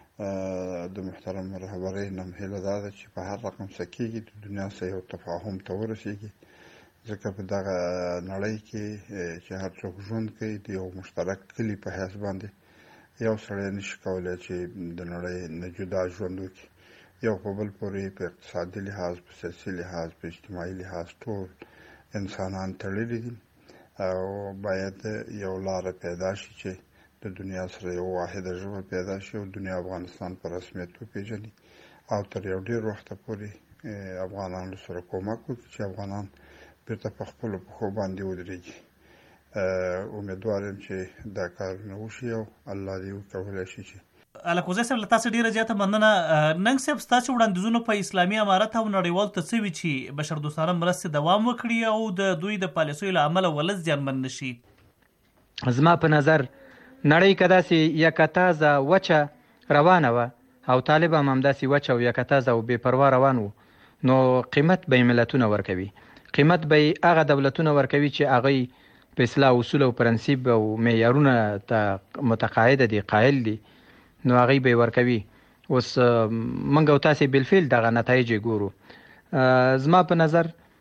د محترم رهبرۍ نه هیله دا ده چې په هر رقم څه کېږي د دنیا سره یو تفاهم ته ورسېږي، ځکه په دغه نړۍ کې چې هر څوک ژوند کوي د یو مشترک کلي په حیث باندې یو سړی نشي کولی چې د نړۍ نه جدا ژوند وکړي. یو په بل پورې په اقتصادي لحاظ، په سیاسي لحاظ، په اجتماعي لحاظ ټول انسانان تړلي دي، او باید یو لاره پیدا شي چې د دنیا سره یو واحده ژبه پیدا شي او دنیا افغانستان په رسمیت وپېژني، او تر یو ډېر وخته پورې افغانانو سره کومک وکړي چې افغانان بیرته په خپلو پښو باندې ودرېږي. امیدوار یم چې دا کارونه وشي او الله دې وکولی شي چې الکوزی صاحب له تاسو ډېره زیاته مننه. ننګ صاحب ستاسو وړاندیزونه په اسلامي امارت او نړیوالو ته څه وي چې بشردوستانه مرستې دوام وکړي او د دوی د پالیسیو له امله ولس زیانمن نه شي؟ زما په نظر نړۍ که داسې یکتازه وچه روانه وه او طالب هم همداسې وچه او یکتازه او بې پروا روان و، نو قیمت به یې ملتونه ورکوي، قیمت به یې هغه دولتونه ورکوي چې هغوی په اصلاح اصول او پرنسیب او معیارونه ته متقاعده دي، قایل دي، نو هغوی به یې ورکوي. اوس موږ او تاسې بالفعل دغه نتایج یې ګورو. زما په نظر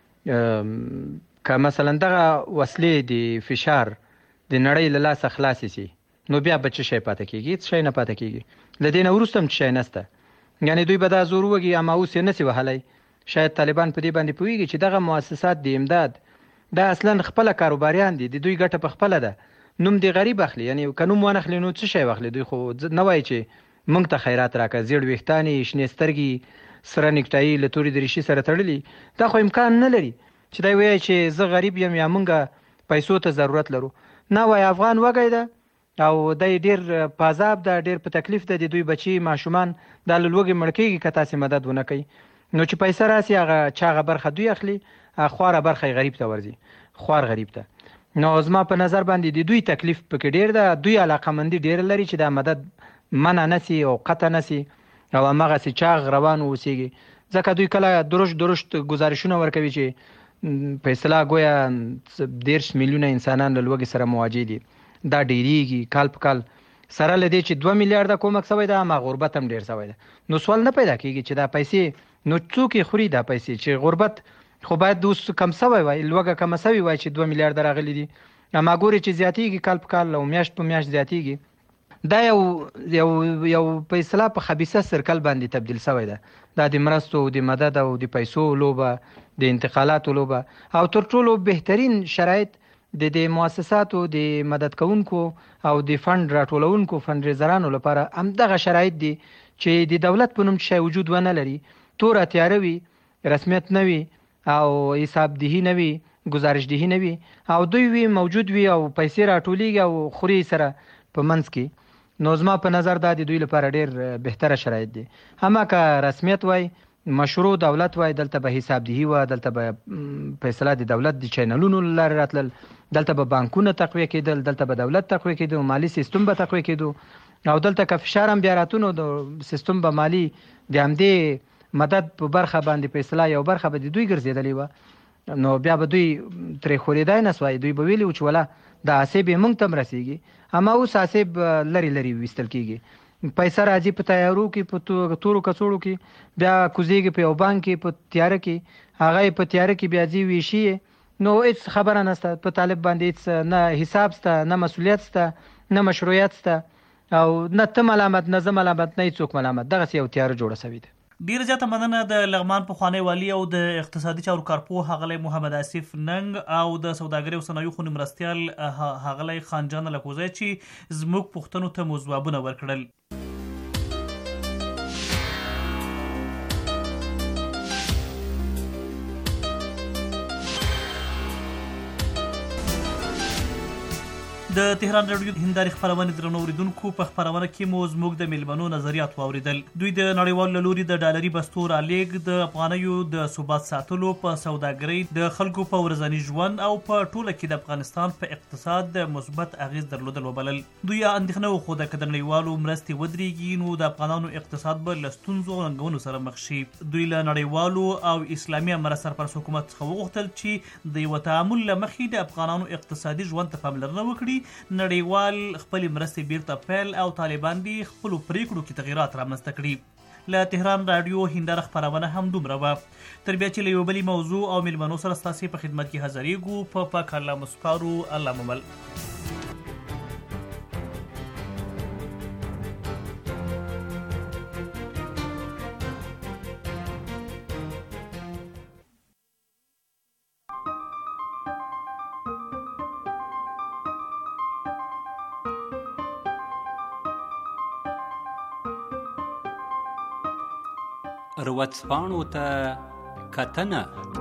که مثلا دغه وسلې د فشار د نړۍ له لاسه خلاصې سي، نو بیا به څه شی پاتې کېږي؟ هېڅ شی نه پاتې کېږي. له دې نه وروسته هم څه شی نشته. یعنې دوی به دا زور وږي اما اوس یې نسي وهلی. شاید طالبان په دې باندې پوهېږي چې دغه مؤسسات د امداد دا اصلا خپله کاروباریان دي، د دوی ګټه په خپله ده، نوم دې غریب اخلي. یعنې که نوم وانخلي نو څه شی واخلي؟ دوی خو نه وایي چې موږ ته خیرات راکړه، زیړ ویښتان یې، شنې سترګې، سره نیکټایي له تورې دریشي سره تړلي. دا خو امکان نه لري چې دی وایي چې زه غریب یم یا موږ پیسو ته ضرورت لرو. نه وایي افغان وږی ده او دی ډېر په عذاب ده، ډېر په تکلیف ده، د دوی بچي ماشومان دا له لوږې مړ کېږي که تاسې مدد ونه کوي. نو چې پیسه راسي هغه چاغه برخه دوی اخلي، خواره برخه یې غریب ته ورځي، خوار غریب ته. نو زما په نظر باندې د دوی تکلیف پکې ډېر ده، دوی علاقمندي ډېر لري چې دا مدد منع نسی او قطع نسی او همغسې چاغ روان اوسېږي. ځکه دوی کله درشت درشت ګزارشونه ورکوي چې په اصطلاح ګویا دېرش میلیونه انسانان له لوږې سره مواجه دي. دا ډېرېږي کال په کال، سره له دې چې دوه میلیارده کومک شوی ده، اما غربت هم ډېر شوی ده. نو سوال نه پیدا کېږي چې دا پیسې نو څوک یې خوري؟ دا پیسې چې غربت خو باید اوس کم شوی وای، لوږه کمه شوې وای چې دوه میلیارده راغلي دي، اما ګورې چې زیاتېږي کال په کال او میاشت په میاشت زیاتېږي. دا یو یو یو په اصطلاح په خبیثه سرکل باندې تبدیل شوی ده. دا د مرستو، د مدد او د پیسو لوبه، د انتقالاتو لوبه. او تر ټولو بهترین شرایط د دې مؤسساتو د مدد کوونکو او د فند راټولونکو فندریزرانو لپاره همدغه شرایط دي چې د دولت په نوم شی وجود ونه لري، توره تیاره وي، رسمیت نه وي او حساب دهي نه وي، گزارش دهي نه وي، او دوی وي موجود وي او پیسې راټولیږي او خوري سره په منځ کې. نو زما په نظر دا د دوی لپاره ډېر بهتره شرایط دي. اما که رسمیت وای، مشروع دولت وای، دلته به حساب دهي وه، دلته به په اصطلاح د دولت د چینلونو له لارې راتلل، دلته به بانکونه تقویه کېدل، دلته به دولت تقویه کېدو، مالي سیستم به تقویه کېدو، او دلته که فشار هم بیا راتونو د سیستم به مالي د همدې مدد په برخه باندې په اصطلاح یو برخه به د دوی ګرځېدلې وه، نو بیا به دوی ترې خورېدای نه سوای. دوی به ویلي و چې ولا دا حسیب یې موږ ته هم رسېږي، اما اوس حسیب لرې لرې ویستل کېږي. پیسه راځي په تیارو کې، په تورو کڅوړو کې، بیا کوزېږي په یو بانک کې په تیاره کې، هغه یې په تیاره کې بیا ځي ویشي. نو هېڅ خبره نشته په طالب باندې، هېڅ نه حساب شته، نه مسؤلیت شته، نه مشروعیت شته، او نه ته ملامت، نه زه ملامت، نه هېڅوک ملامت. دغسې یو تیاره جوړه شوې ده. ډیره زیاته مننه د لغمان پخوانی والي او د اقتصادي چارو کارپوه ښاغلی محمد آصف ننګ او د سوداګرۍ او صنایعو خونې مرستیال ښاغلی خانجان لکوزی چې زموږ پوښتنو ته مو ځوابونه ورکړل. د تهران رادیو هنداري خپرونې درنو اوریدونکو په خپرونه کې مو زموږ د میلمنو نظریات واوریدل. دوی د نړیوالو له لوري د ډالري بستو رالیږد د افغانیو د ثبات ساتلو په سوداګرۍ د خلکو په ورځني ژوند او په ټوله کې د افغانستان په اقتصاد د مثبت اغیز درلودل وبلل. دوی اندېښنه وښوده که د نړیوالو مرستې ودرېږي نو د افغانانو اقتصاد به له ستونزو او ننګونو سره مخ شي. دوی له نړیوالو او اسلامي امره سرپرست حکومت څخه وغوښتل چې د یوه تعامل له مخې د افغانانو اقتصادي ژوند ته پاملرنه وکړي، نړیوال خپلې مرستې بیرته پیل او طالبان دې خپلو پریکړو کې تغیرات رامنځته کړي. له تهران رادیو هنداره خپرونه همدومره وه. تر بیا چې له یوه بلې موضوع او میلمنو سره ستاسې په خدمت کې حاضرېږو په پاک الله مسپارو. الله ممل. روڅپاڼو ته کتنه.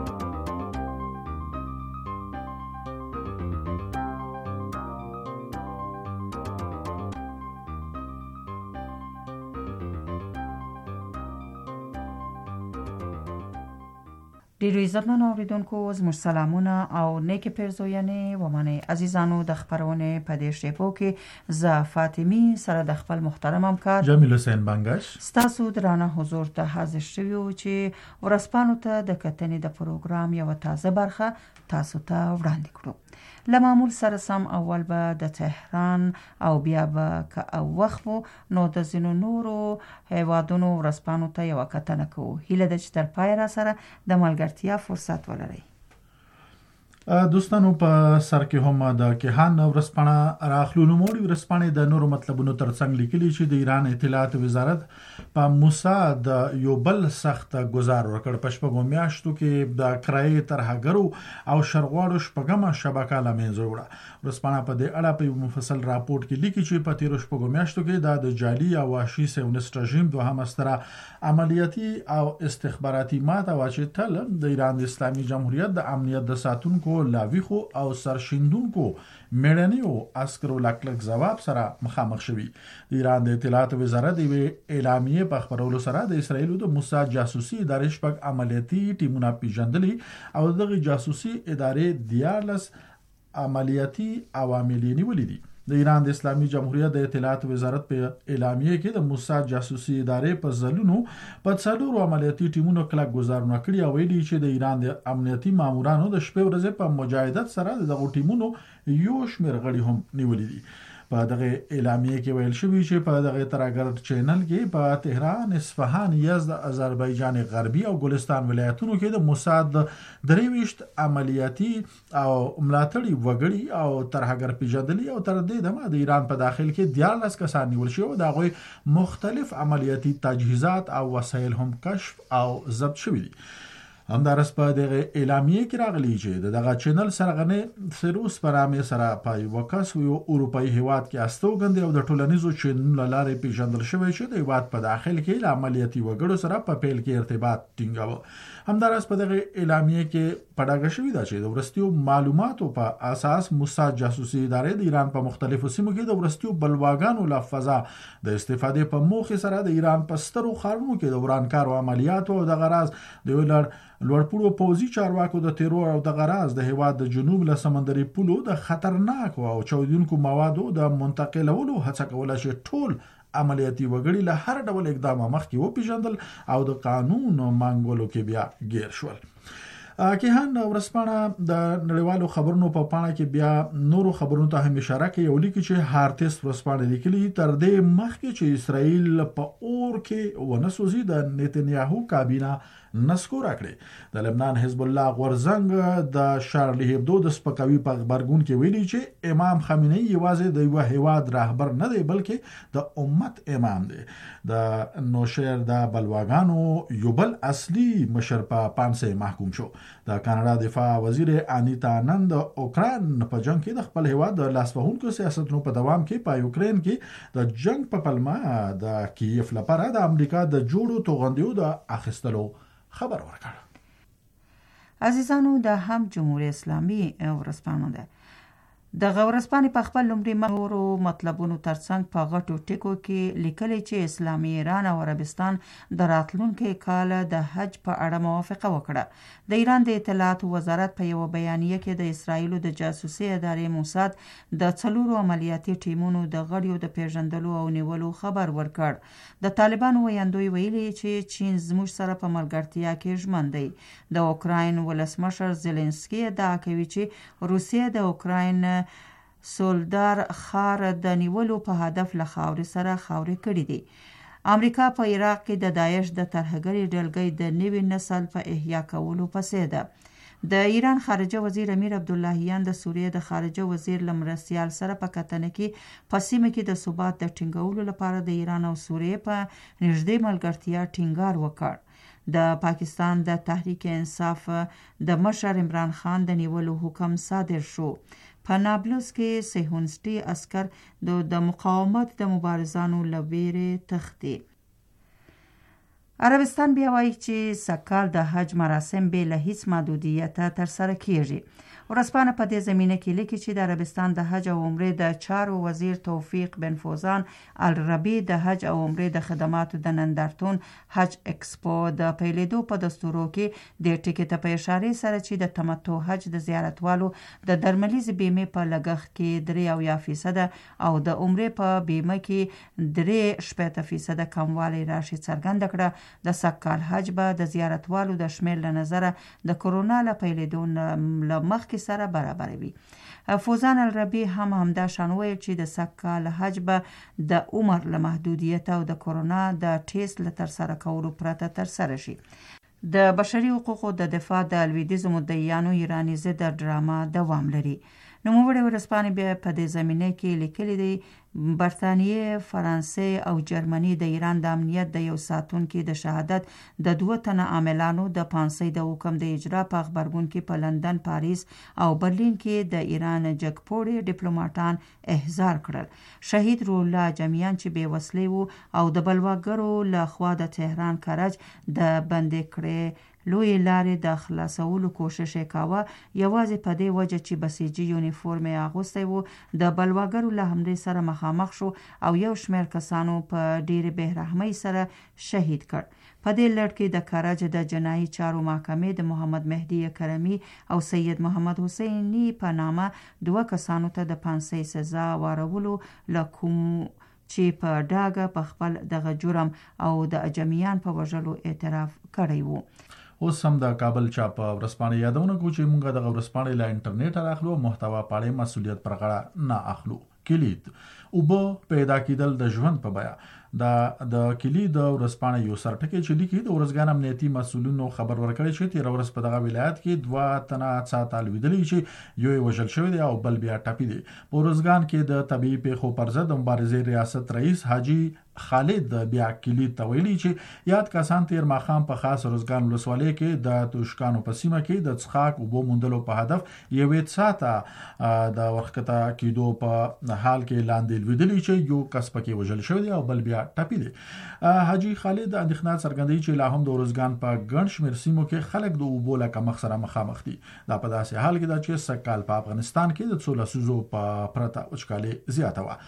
ډیرو عزتمنو اوریدونکو زموږ سلامونه او نیکې پیرزوینې ومنئ. عزیزانو د خپرونې په دې شیبو کې زه فاطمي سره د خپل محترم همکار جمیل حسین بنگش ستاسو درانه حضور ته حاضر شوي یو چې ورځپاڼو ته د کتنې د پروګرام یوه تازه برخه تاسو ته وړاندې کړو. له معمول سره سم اول به د تهران او بیا به که او وخت وو نو د ځینو نورو هیوادونو ورځپاڼو ته یوه کتنه کوو. هیله ده چې تر پای را سره د ملګرتیا فرصت ولرئ. دوستانو په سر کې هم د کیهان ورځپاڼه راخلو. نوموړي ورځپاڼې د نورو مطلبونو ترڅنګ لیکلي چې د ایران اطلاعات وزارت په موساد یو بل سخت گزار ورکړ. په شپږو میاشتو کې د کرایې ترهګرو او شرغواړو شپږمه شبکه له منځه وړه. ورځپاڼه په دې اړه په یو مفصل راپورټ کې لیکي چې په تیرو شپږو میاشتو کې د جعلي او وحشي صهیونیست رژیم دوهمه ستره عملیاتي او استخباراتي ماته واچېدل د ایران د اسلامي جمهوریت د امنیت د ساتونکو لاویخو او سرشیندونکو میړنیو عسکرو لکلک جواب سره مخامخ شوي. د ایران د اطلاعات وزارت یوې اعلامیې په خپرولو سره د اسرائیلو د موساد جاسوسي ادارې شپږ عملیاتي ټیمونه پیژندلي او دغه جاسوسي ادارې دیارلس عملیاتي عوامل نیولې دي. د ایران د اسلامي جمهوریت د اطلاعات وزارت په اعلامیه کې د موساد جاسوسي ادارې په ځلونو په څلورو عملیاتي ټیمونو کلک گزارونه کړي او ویلي چې د ایران د امنیتي مامورانو د شپې ورځې په مجاهدت سره دغه ټیمونو یو شمېر غړي هم نیولي دي. په دغه اعلامیه کې ویل شوی چې په دغه ترهګر چینل کې په تهران، اصفهان، یزد، آذربایجان غربي او ګلستان ولایتونو کې د موساد درويشت عملیاتي او ملاتړي وګړي او ترهګر پیژندلي او تر دې دمه د ایران په داخل کې دیارلس کسان نیول شوی او دغه مختلف عملیاتي تجهیزات او وسایل هم کشف او ضبط شوی دي. همدارس په دغه اعلامیه کې راغلی چې دغه چینل سرغنه سروس پرامه سره پای وکاس یو اروپאי هیواد کې استوګند او د ټولنیزو چینلونو لارې پیژندل شوی چې د هیواد په داخل کې عملیاتي وګړو سره په پیل کې ارتباط ټینګاوه. همدارس په دغه اعلامیه کې پډاګه شوی دا چې د ورستیو معلوماتو په اساس موساد جاسوسي ادارې د ایران په مختلفو سیمو کې د ورستیو بلواګانو له فضا د استفادې په موخه سره د ایران په سترو ښارونو کې د ورانکارو عملیاتو او د غراز د ولر لوړپوړو پوځي چارواکو د تیرور او د غراز د هیواد د جنوب له سمندري پولو د خطرناک او چاودونکو موادو د منتقلولو هڅه کوله چې ټول عملیاتي وګړي له هر ډول اقدام مخکې وپیژندل او د قانون منګولو کې بیا گیر شول. کیهان ورځپاڼه د نړیوالو خبرونو په پاڼه کې بیا نورو خبرونو ته هم اشاره کوي او لیکي چې هارتس ورځپاڼه لیکلي تر دې مخکې چې اسرائیل په اور کې ونسوځي د نتنیاهو کابینه نسکوره کړې. د لبنان حزب الله غورزنګ د شارلی هبدو د سپکاوي په خبرګون کې ویلي چې امام خامنه‌ای یوازې د یو هیواد رهبر نه دی بلکې د امت امام دی. د نوشهر د بلواګانو یو بل اصلي مشر په پانسه محکوم شو. د کاناډا دفاع وزیر انیتا آنند اوکراین په جنگ کې د خپل هیواد د لاسوهونکو سیاستونو په دوام کې په یوکرين کې د جنگ په پلمه د کیف لپاره د امریکا د جوړو توغندیو د اخیستلو خبر ورکړ. عزیزانو د هم جمهوریت اسلامي ورځپاڼه ده. د ورځپاڼې په خپل لومړي مورو مطلبونو ترڅنګ په غټو ټکو کې لیکلي چې اسلامي ایران او عربستان د راتلونکي کال د حج په اړه موافقه وکړه. د ایران د اطلاعات وزارت په یو بیانیه کې د اسرایل د جاسوسي ادارې موساد د څلورو عملیاتي ټیمونو د غړیو د پیژندلو او نیولو خبر ورکړ. د طالبانو ویاندوی ویلي چې چین زموږ سره په ملګرتیا کې ژمن دی. د اوکراین ولسمشر زيلنسکي ادعا کوي چې روسیه د اوکراین سولدار خار د نیولو په هدف له خاورې سره خاورې کړي دي. امریکا په عراق کې د داعش د ترهګرۍ ډلګۍ د نوي نسل په احیا کولو پسې ده. د ایران خارجه وزیر امیر عبداللهیان د سوریه د خارجه وزیر لمرسیال سره په کتنه کې په سیمه کې د ثبات د ټینګولو لپاره د ایران او سوریه په نږدې ملګرتیا ټینګار وکړ. د پاکستان د تحریک انصاف د مشر عمران خان د نیولو حکم صادر شو. په نابلس کې صهیونیستي عسکر د د مقاومت د مبارزانو لویرې تختی. عربستان بیا وایي چې سکال د حج مراسم به له هیڅ محدودیت تر سره کیږي. ورځپاڼه په دې زمینه کې لیکي چې د عربستان د حج او عمرې د چارو وزیر توفیق بن فوزان الربی د حج او عمرې د خدماتو د نندارتون حج ایکسپو د پیلېدو په دستورو کې د ټیکټ په اشاره سره چې د تمتع حج د زیارتوالو د درملیز بیمه په لګښت کې درې او یا فیصد او د عمرې په بیمه کې درې شپږ فیصد کموالی راشي څرګنده کړه. د سکال حج به د زیارتوالو د شمیر له نظره د کرونا له پیلېدو له مخکې سره برابر وي. فوزان الربی هم همدا شان ویل چې د سکال حج به د عمر له محدودیت او د کرونا د ټیسټ له تر سره کولو پرته تر سره شي. د بشري حقوقو د دفاع د لویدیځو مدعیانو ایرانی ضد ډرامه دوام لري. نوموړی ورځپاڼې بیا په دې زمینه کې لیکلي دی برتانیې، فرانسې او جرمني د ایران د امنیت د یو ساتونکي د شهادت د دوه تنه عاملانو د پانسۍ د حکم د اجرا په خبرګون کې په لندن، پاریس او برلین کې د ایران جګپوړي ډیپلوماټان احضار کړل. شهید روح الله جمیان چې بې وسلې وو او د بلواګرو له خوا د تهران کرج د بندې کړې لوی لارې د خلاصولو کوشش یې کاوه. یوازې په دې وجه چې بسیجي یونیفورم یې اغوستی و د بلواګرو له حملې سره مخامخ شو او یو شمېر کسانو په ډېرې بېرحمۍ سره شهید کړ. په دې لړ کې د کرج د جنایي چارو محکمې د محمد مهدي کرمی او سید محمد حسینی په نامه دوه کسانو ته د پانسۍ سزا وارولو له کوم چې په ډاګه په خپل دغه جرم او د اجمیان په وژلو اعتراف کړی وو. اوس هم د کابل چاپ ورځپاڼې یادونه کوي چې موږ د ورځپاڼې له انټرنیټ راخلو محتوا پاړې مسولیت پر غاړه نه اخلو. کلید اوبه پیدا کېدل د ژوند په بیه دا د کلید د ورځپاڼې یو سرټکی چې لیکي د ورځګان امنیتي مسولینو خبر ورکړی چې تیر ورځ په دغه ولایت کې دوه تنه څاڅ الویدلی چې یو وژل شوی دی او بل بیا ټپي دی. په ورځګان کې د طبيعي پیښو پر ضد د مبارزې ریاست رئیس حاجی خالد بیا کلید ته ویلي چې یاد کسان تیر ماخام په خاص ورځګان ولسوالۍ کې د توشکانو په سیمه کې د څښاک اوبو موندلو په هدف یوې څاته د ورخته کېدو په حال کې لاندې لویدلی چې یو کس پکې وژل شوی دی او بل بیا ټپي دی. حاجی خالد اندېښنه څرګندوي چې لا هم د ورځګان په ګڼ شمېر سیمو کې خلک د اوبو له کمښت سره مخامخ دي. دا په داسې حال کې ده چې سږ په افغانستان کې د څو لسیزو په پرته وچکالي زیاته وه.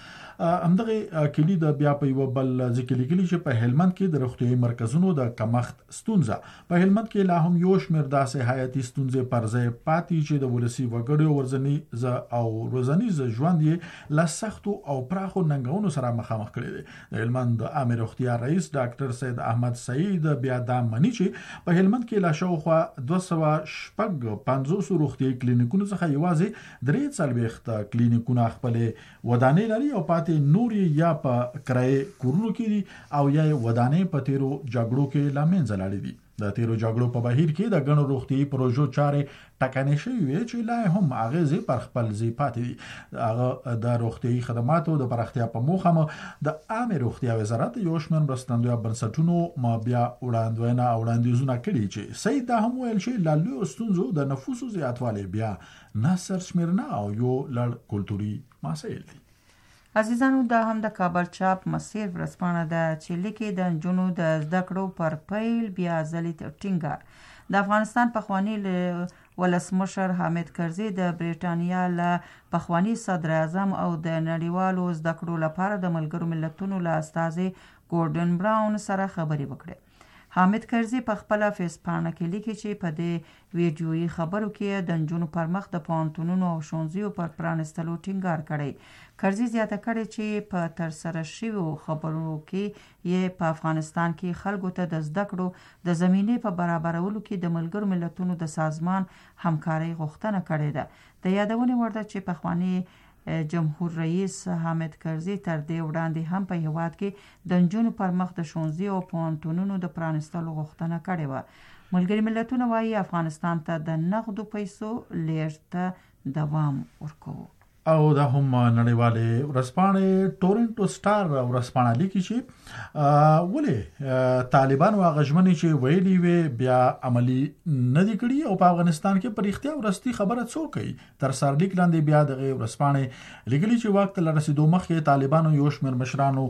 همدغه کلید بیا په یو بل ذکر لیکلي چې په هلمند کې د روغتیايي مرکزونو د کمښت ستونزه. په هلمند کې لا هم یو شمېر داسې حیاتي ستونزې پر ځای پاتې چې د ولسي وګړو ورځنی او ورځنیز ژوند یې له سختو او پراخو ننګونو سره مخامخ کړي دي. د هلمند عامه روغتیا رئیس ډاکټر سید احمد سعید بیا دا مني چې په هلمند کې لا شاوخوا دوه سوه شپږ پنځوس روغتیايي کلینیکونو څخه یوازې درې څلوېښت کلینیکونه خپلې ودانۍ لري او نور یا په کرایه کورونو کې دي او یا ودانې په تیرو جګړو کې لا منځ لاړې دي. د تیرو جګړو په بهیر کې د غنو روغتي پروژو چارې ټکنې شوې وي چې لا هم اغیزې پر خپل ځای پاتې دي. هغه د روغتي خدماتو د پراختیا په موخه مو د عامه روغتیا وزارت یو شمېر مرستندویه بنسټونو ما بیا وړاندوینه او وړاندیزونه کړي چې سید هم ویل چې لا لوی ستونزو د نفوسو زیاتوالی بیا نه سرشمېرنه او یو لړ کلتوري مسایل دي. عزیزانو دا هم د کابل چاپ مسیر ورځپاڼه ده چې لیکي د نجونو د زده کړو پر پیل بیا ځلې ټینګار. د افغانستان پخوانی ولسمشر حامد کرزي د بریټانیا له پخوانی صدر اعظم او د نړیوالو زده کړو لپاره د ملګرو ملتونو له استازي ګوردن براون سره خبرې وکړې. حامد کرزي په خپل فیسبوک کې لیکي چې په دې ویډیويي خبرو کې د نجونو پر مخ د پوهنتونونو او ښوونځیو پر پرانستلو ټینګار کړی. کرزي زیاته کړې چې په ترسره شویو خبرو کې یې په افغانستان کې خلکو ته د زده کړو د زمینې په برابرولو کې د ملګرو ملتونو د سازمان همکارۍ غوښتنه کړې ده. د یادونې وړ ده چې پخوانی جمهور رئیس حامد کرزي تر دې وړاندې هم په هیواد کې د نجونو پر مخ د ښوونځي او پوهنتونونو د پرانستلو غوښتنه کړې وه. ملګري ملتونه وایي افغانستان ته د نغدو پیسو لیږد ته دوام ورکوو. او دا هم نړیوالې ورځپاڼې ټورنټو سټار ورځپاڼه لیکي چې ولې طالبان او غژمنې چې ویلي وي بیا عملی نه دي کړي او په افغانستان کې پر اختیار ورستي خبره څوک کوي. تر سرلیک لاندې بیا د ورځپاڼې لیکلي چې وخت لرسیدو مخکې طالبانو یو شمېر مشرانو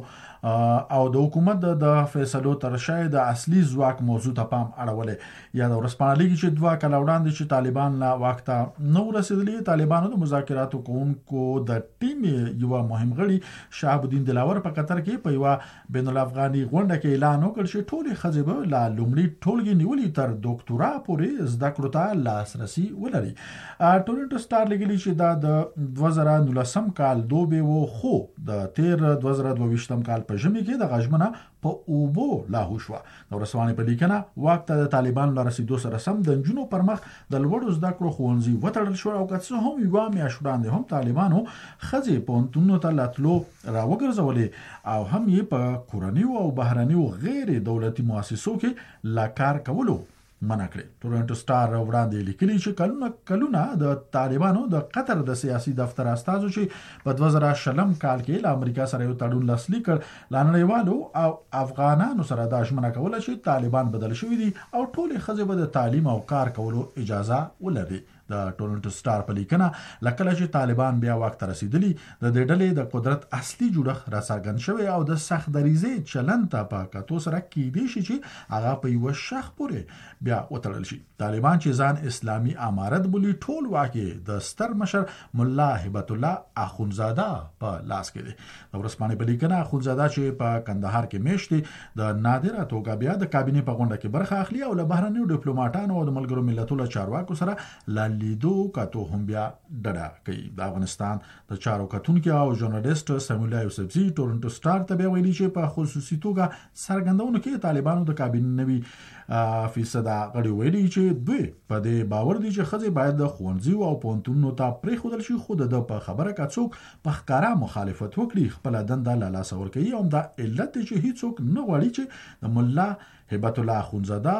او د حکومت د فیصلو تر شا د اصلي ځواک موضوع ته پام اړولې. یا د ورځپاڼه لیکي چې دوه کاله وړاندې چې طالبان لا وخت نو رسیدلي طالبانو د مذاکراتو کوونکو د ټیم یو مهم غړي شهاب الدین دلاور په قطر کې په یو بین الافغاني غونډه کې اعلان وکړ چې ټولې ښځې به لا لومړي ټولګي نیولي تر ډاکټورا پورې زده کړو ته لاسرسي ولري. ټورنټو سټار لیکلي چې دا د دوه زره نولسم کال دوبه وو خو د تیر دوه زره دوه ویشتم کال په ژمي کې د غژمنه په اوبو لاهو شو. د ورسوانې په لیکنه وخت د طالبان له رسیدو سره سم د نجونو پر مخ د لوړو زده کړو ښوونځي وتړل شو او که څه هم یوه میاشت وړاندې هم طالبانو ښځې پوهنتونونو ته لتلو راوګرځولې او هم یې په کورنیو او بهرنیو غیر دولتي مؤسسو کې لا کار کولو منع کړی. ټورنټو سټار وړاندې لیکلي چې کلونه کلونه د طالبانو د قطر د سیاسي دفتر استازو چې په دوه زره شلم کال کې له امریکا سره یو تړون لاسلیک کړ له نړیوالو او افغانانو سره دا ژمنه کوله چې طالبان بدل شوي دي او ټولې ښځې به د تعلیم او کار کولو اجازه ولري. د ټورنټو سټار په لیکنه لکه چې طالبان بیا وخت رسیدلی د دې ډلې د قدرت اصلي جوړښت راڅرګند شوی او د سخت دریزې چلن ته په کتو سره کېدی شي چې هغه په یو شخ پورې بیا وتړل شي. طالبان چې ځان اسلامي امارت بولی ټول واقع د ستر مشر مولا هبت الله اخونزاده په لاس کې دی. د ورځپاڼې په لیکنه اخونزاده چې په کندهار کې میشتي د نادره توګه بیا د کابینې په غونډه کې برخه اخلي او له بهرنیو ډیپلوماټانو او د ملګرو ملتونو چارواکو سره لیدو کاتو هم بیا ډډه کوي. د افغانستان د چارو کتونکي او ژورنالیست سمیع یوسفزي ټورنټو سټار ته ویلي چې په خصوصي توګه څرګندونه کې طالبانو د کابینې نوي فیصد غړي ویلي چې دوی په دې باور دي چې ښځې باید د ښوونځیو او پوهنتونونو ته پرېښودل شي خو د په خبره که څوک په ښکاره مخالفت وکړي خپله دنده له لاسه ورکوي او دا علت دی چې هیڅوک نه غواړي چې د مولا هبت الله اخونزاده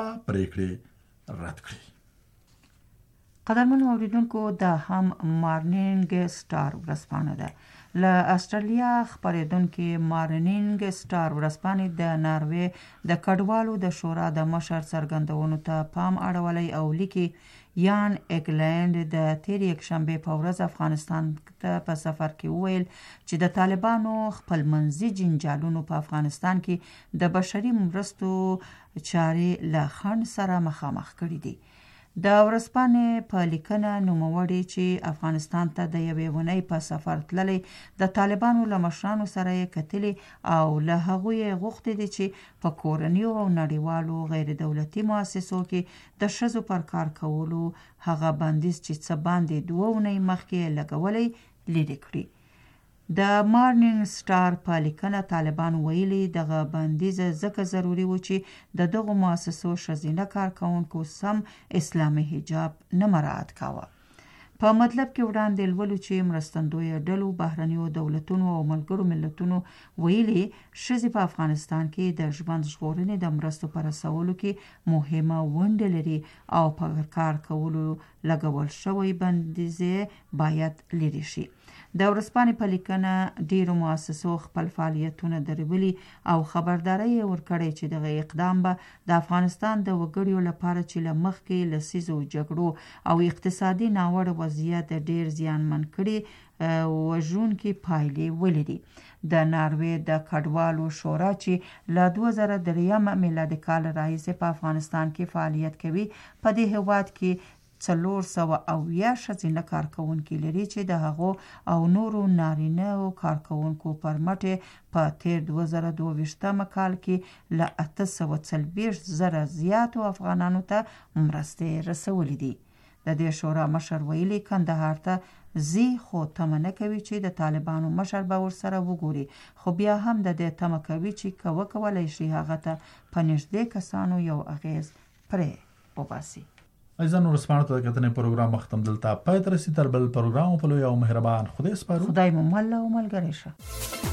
پرېکړې رد کړي. قدرمنو اوریدونکو دا هم مارنینګ سټار ورځپاڼه ده. له استرالیا خپرېدونکې مارنینګ سټار ورځپاڼې د ناروې د کډوالو د شورا د مشر څرګندونو ته پام اړولی او لیکي یان ایګلینډ د تیر یکشنبې په ورځ افغانستان ته په سفر کې وویل چې د طالبانو خپلمنځي جنجالونو په افغانستان کې د بشري مرستو چارې له خنډ سره مخامخ کړي دي. د ورځپاڼې په لیکنه نوموړي چې افغانستان ته د یوې اونۍ په سفر تللی د طالبانو له مشرانو سره یې کتلي او له هغوی یې غوښتي دي چې په کورنیو او نړیوالو غیر دولتي مؤسسو کې د ښځو پر کار کولو هغه بندیز چې څه باندې دوه اونۍ مخکې لګولی لرې کړي. د مارنینګ سټار په لیکنه طالبان ویلي دغه بندیز ځکه ضروري و چې د دغو مؤسسو ښځینه کارکوونکو سم اسلامي حجاب نه مراعات کاوه. په مطلب کې وړاندې لولو چې مرستندویه ډلو بهرنیو دولتونو او ملګرو ملتونو ویلي ښځې په افغانستان کې د ژوند ژغورنې د مرستو په رسولو کې مهمه ونډه لري او په کار کولو لګول شوی بندیزې باید لرې شي. د ورځپاڼې په لیکنه ډیرو مؤسسو خپل فعالیتونه درولي او خبرداری ورکړی چې دغه اقدام به د افغانستان د وګړو لپاره چې له مخکې لسیزو جګړو او اقتصادي ناوړه وضعیت ډیر زیانمن کړي وژونکي پایلې ولري. د ناروې د کډوالو شورا چې له دوه زره دریم میلادي کال راهیسې په افغانستان کې فعالیت کوي په دې هیواد کې څلور سوه اویا ښځینه کارکوونکي لري چې د هغو او نورو نارینه او کارکوونکو پر مټ په تیر دوه زره دوه ویشتم کال کې له اته سوه څلوېښت زره زیاتو افغانانو ته مرستې رسولې دي. د دې شورا مشر ویلي کندهار ته زی خو تمه نه کوي چې د طالبانو مشر به ورسره وګوري، خو بیا هم د دې تمه کوي چې که وکولی شي هغه ته په نږدې کسانو یو اغیز پرې وباسي. ایزان ورسپانو ته د کتنې پروګرام ختم دلته پای ته رسي. تر بل پروګرام په لوی او مهربان خدای سپارو. خدای مو مل او ملګری شه.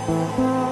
Thank you.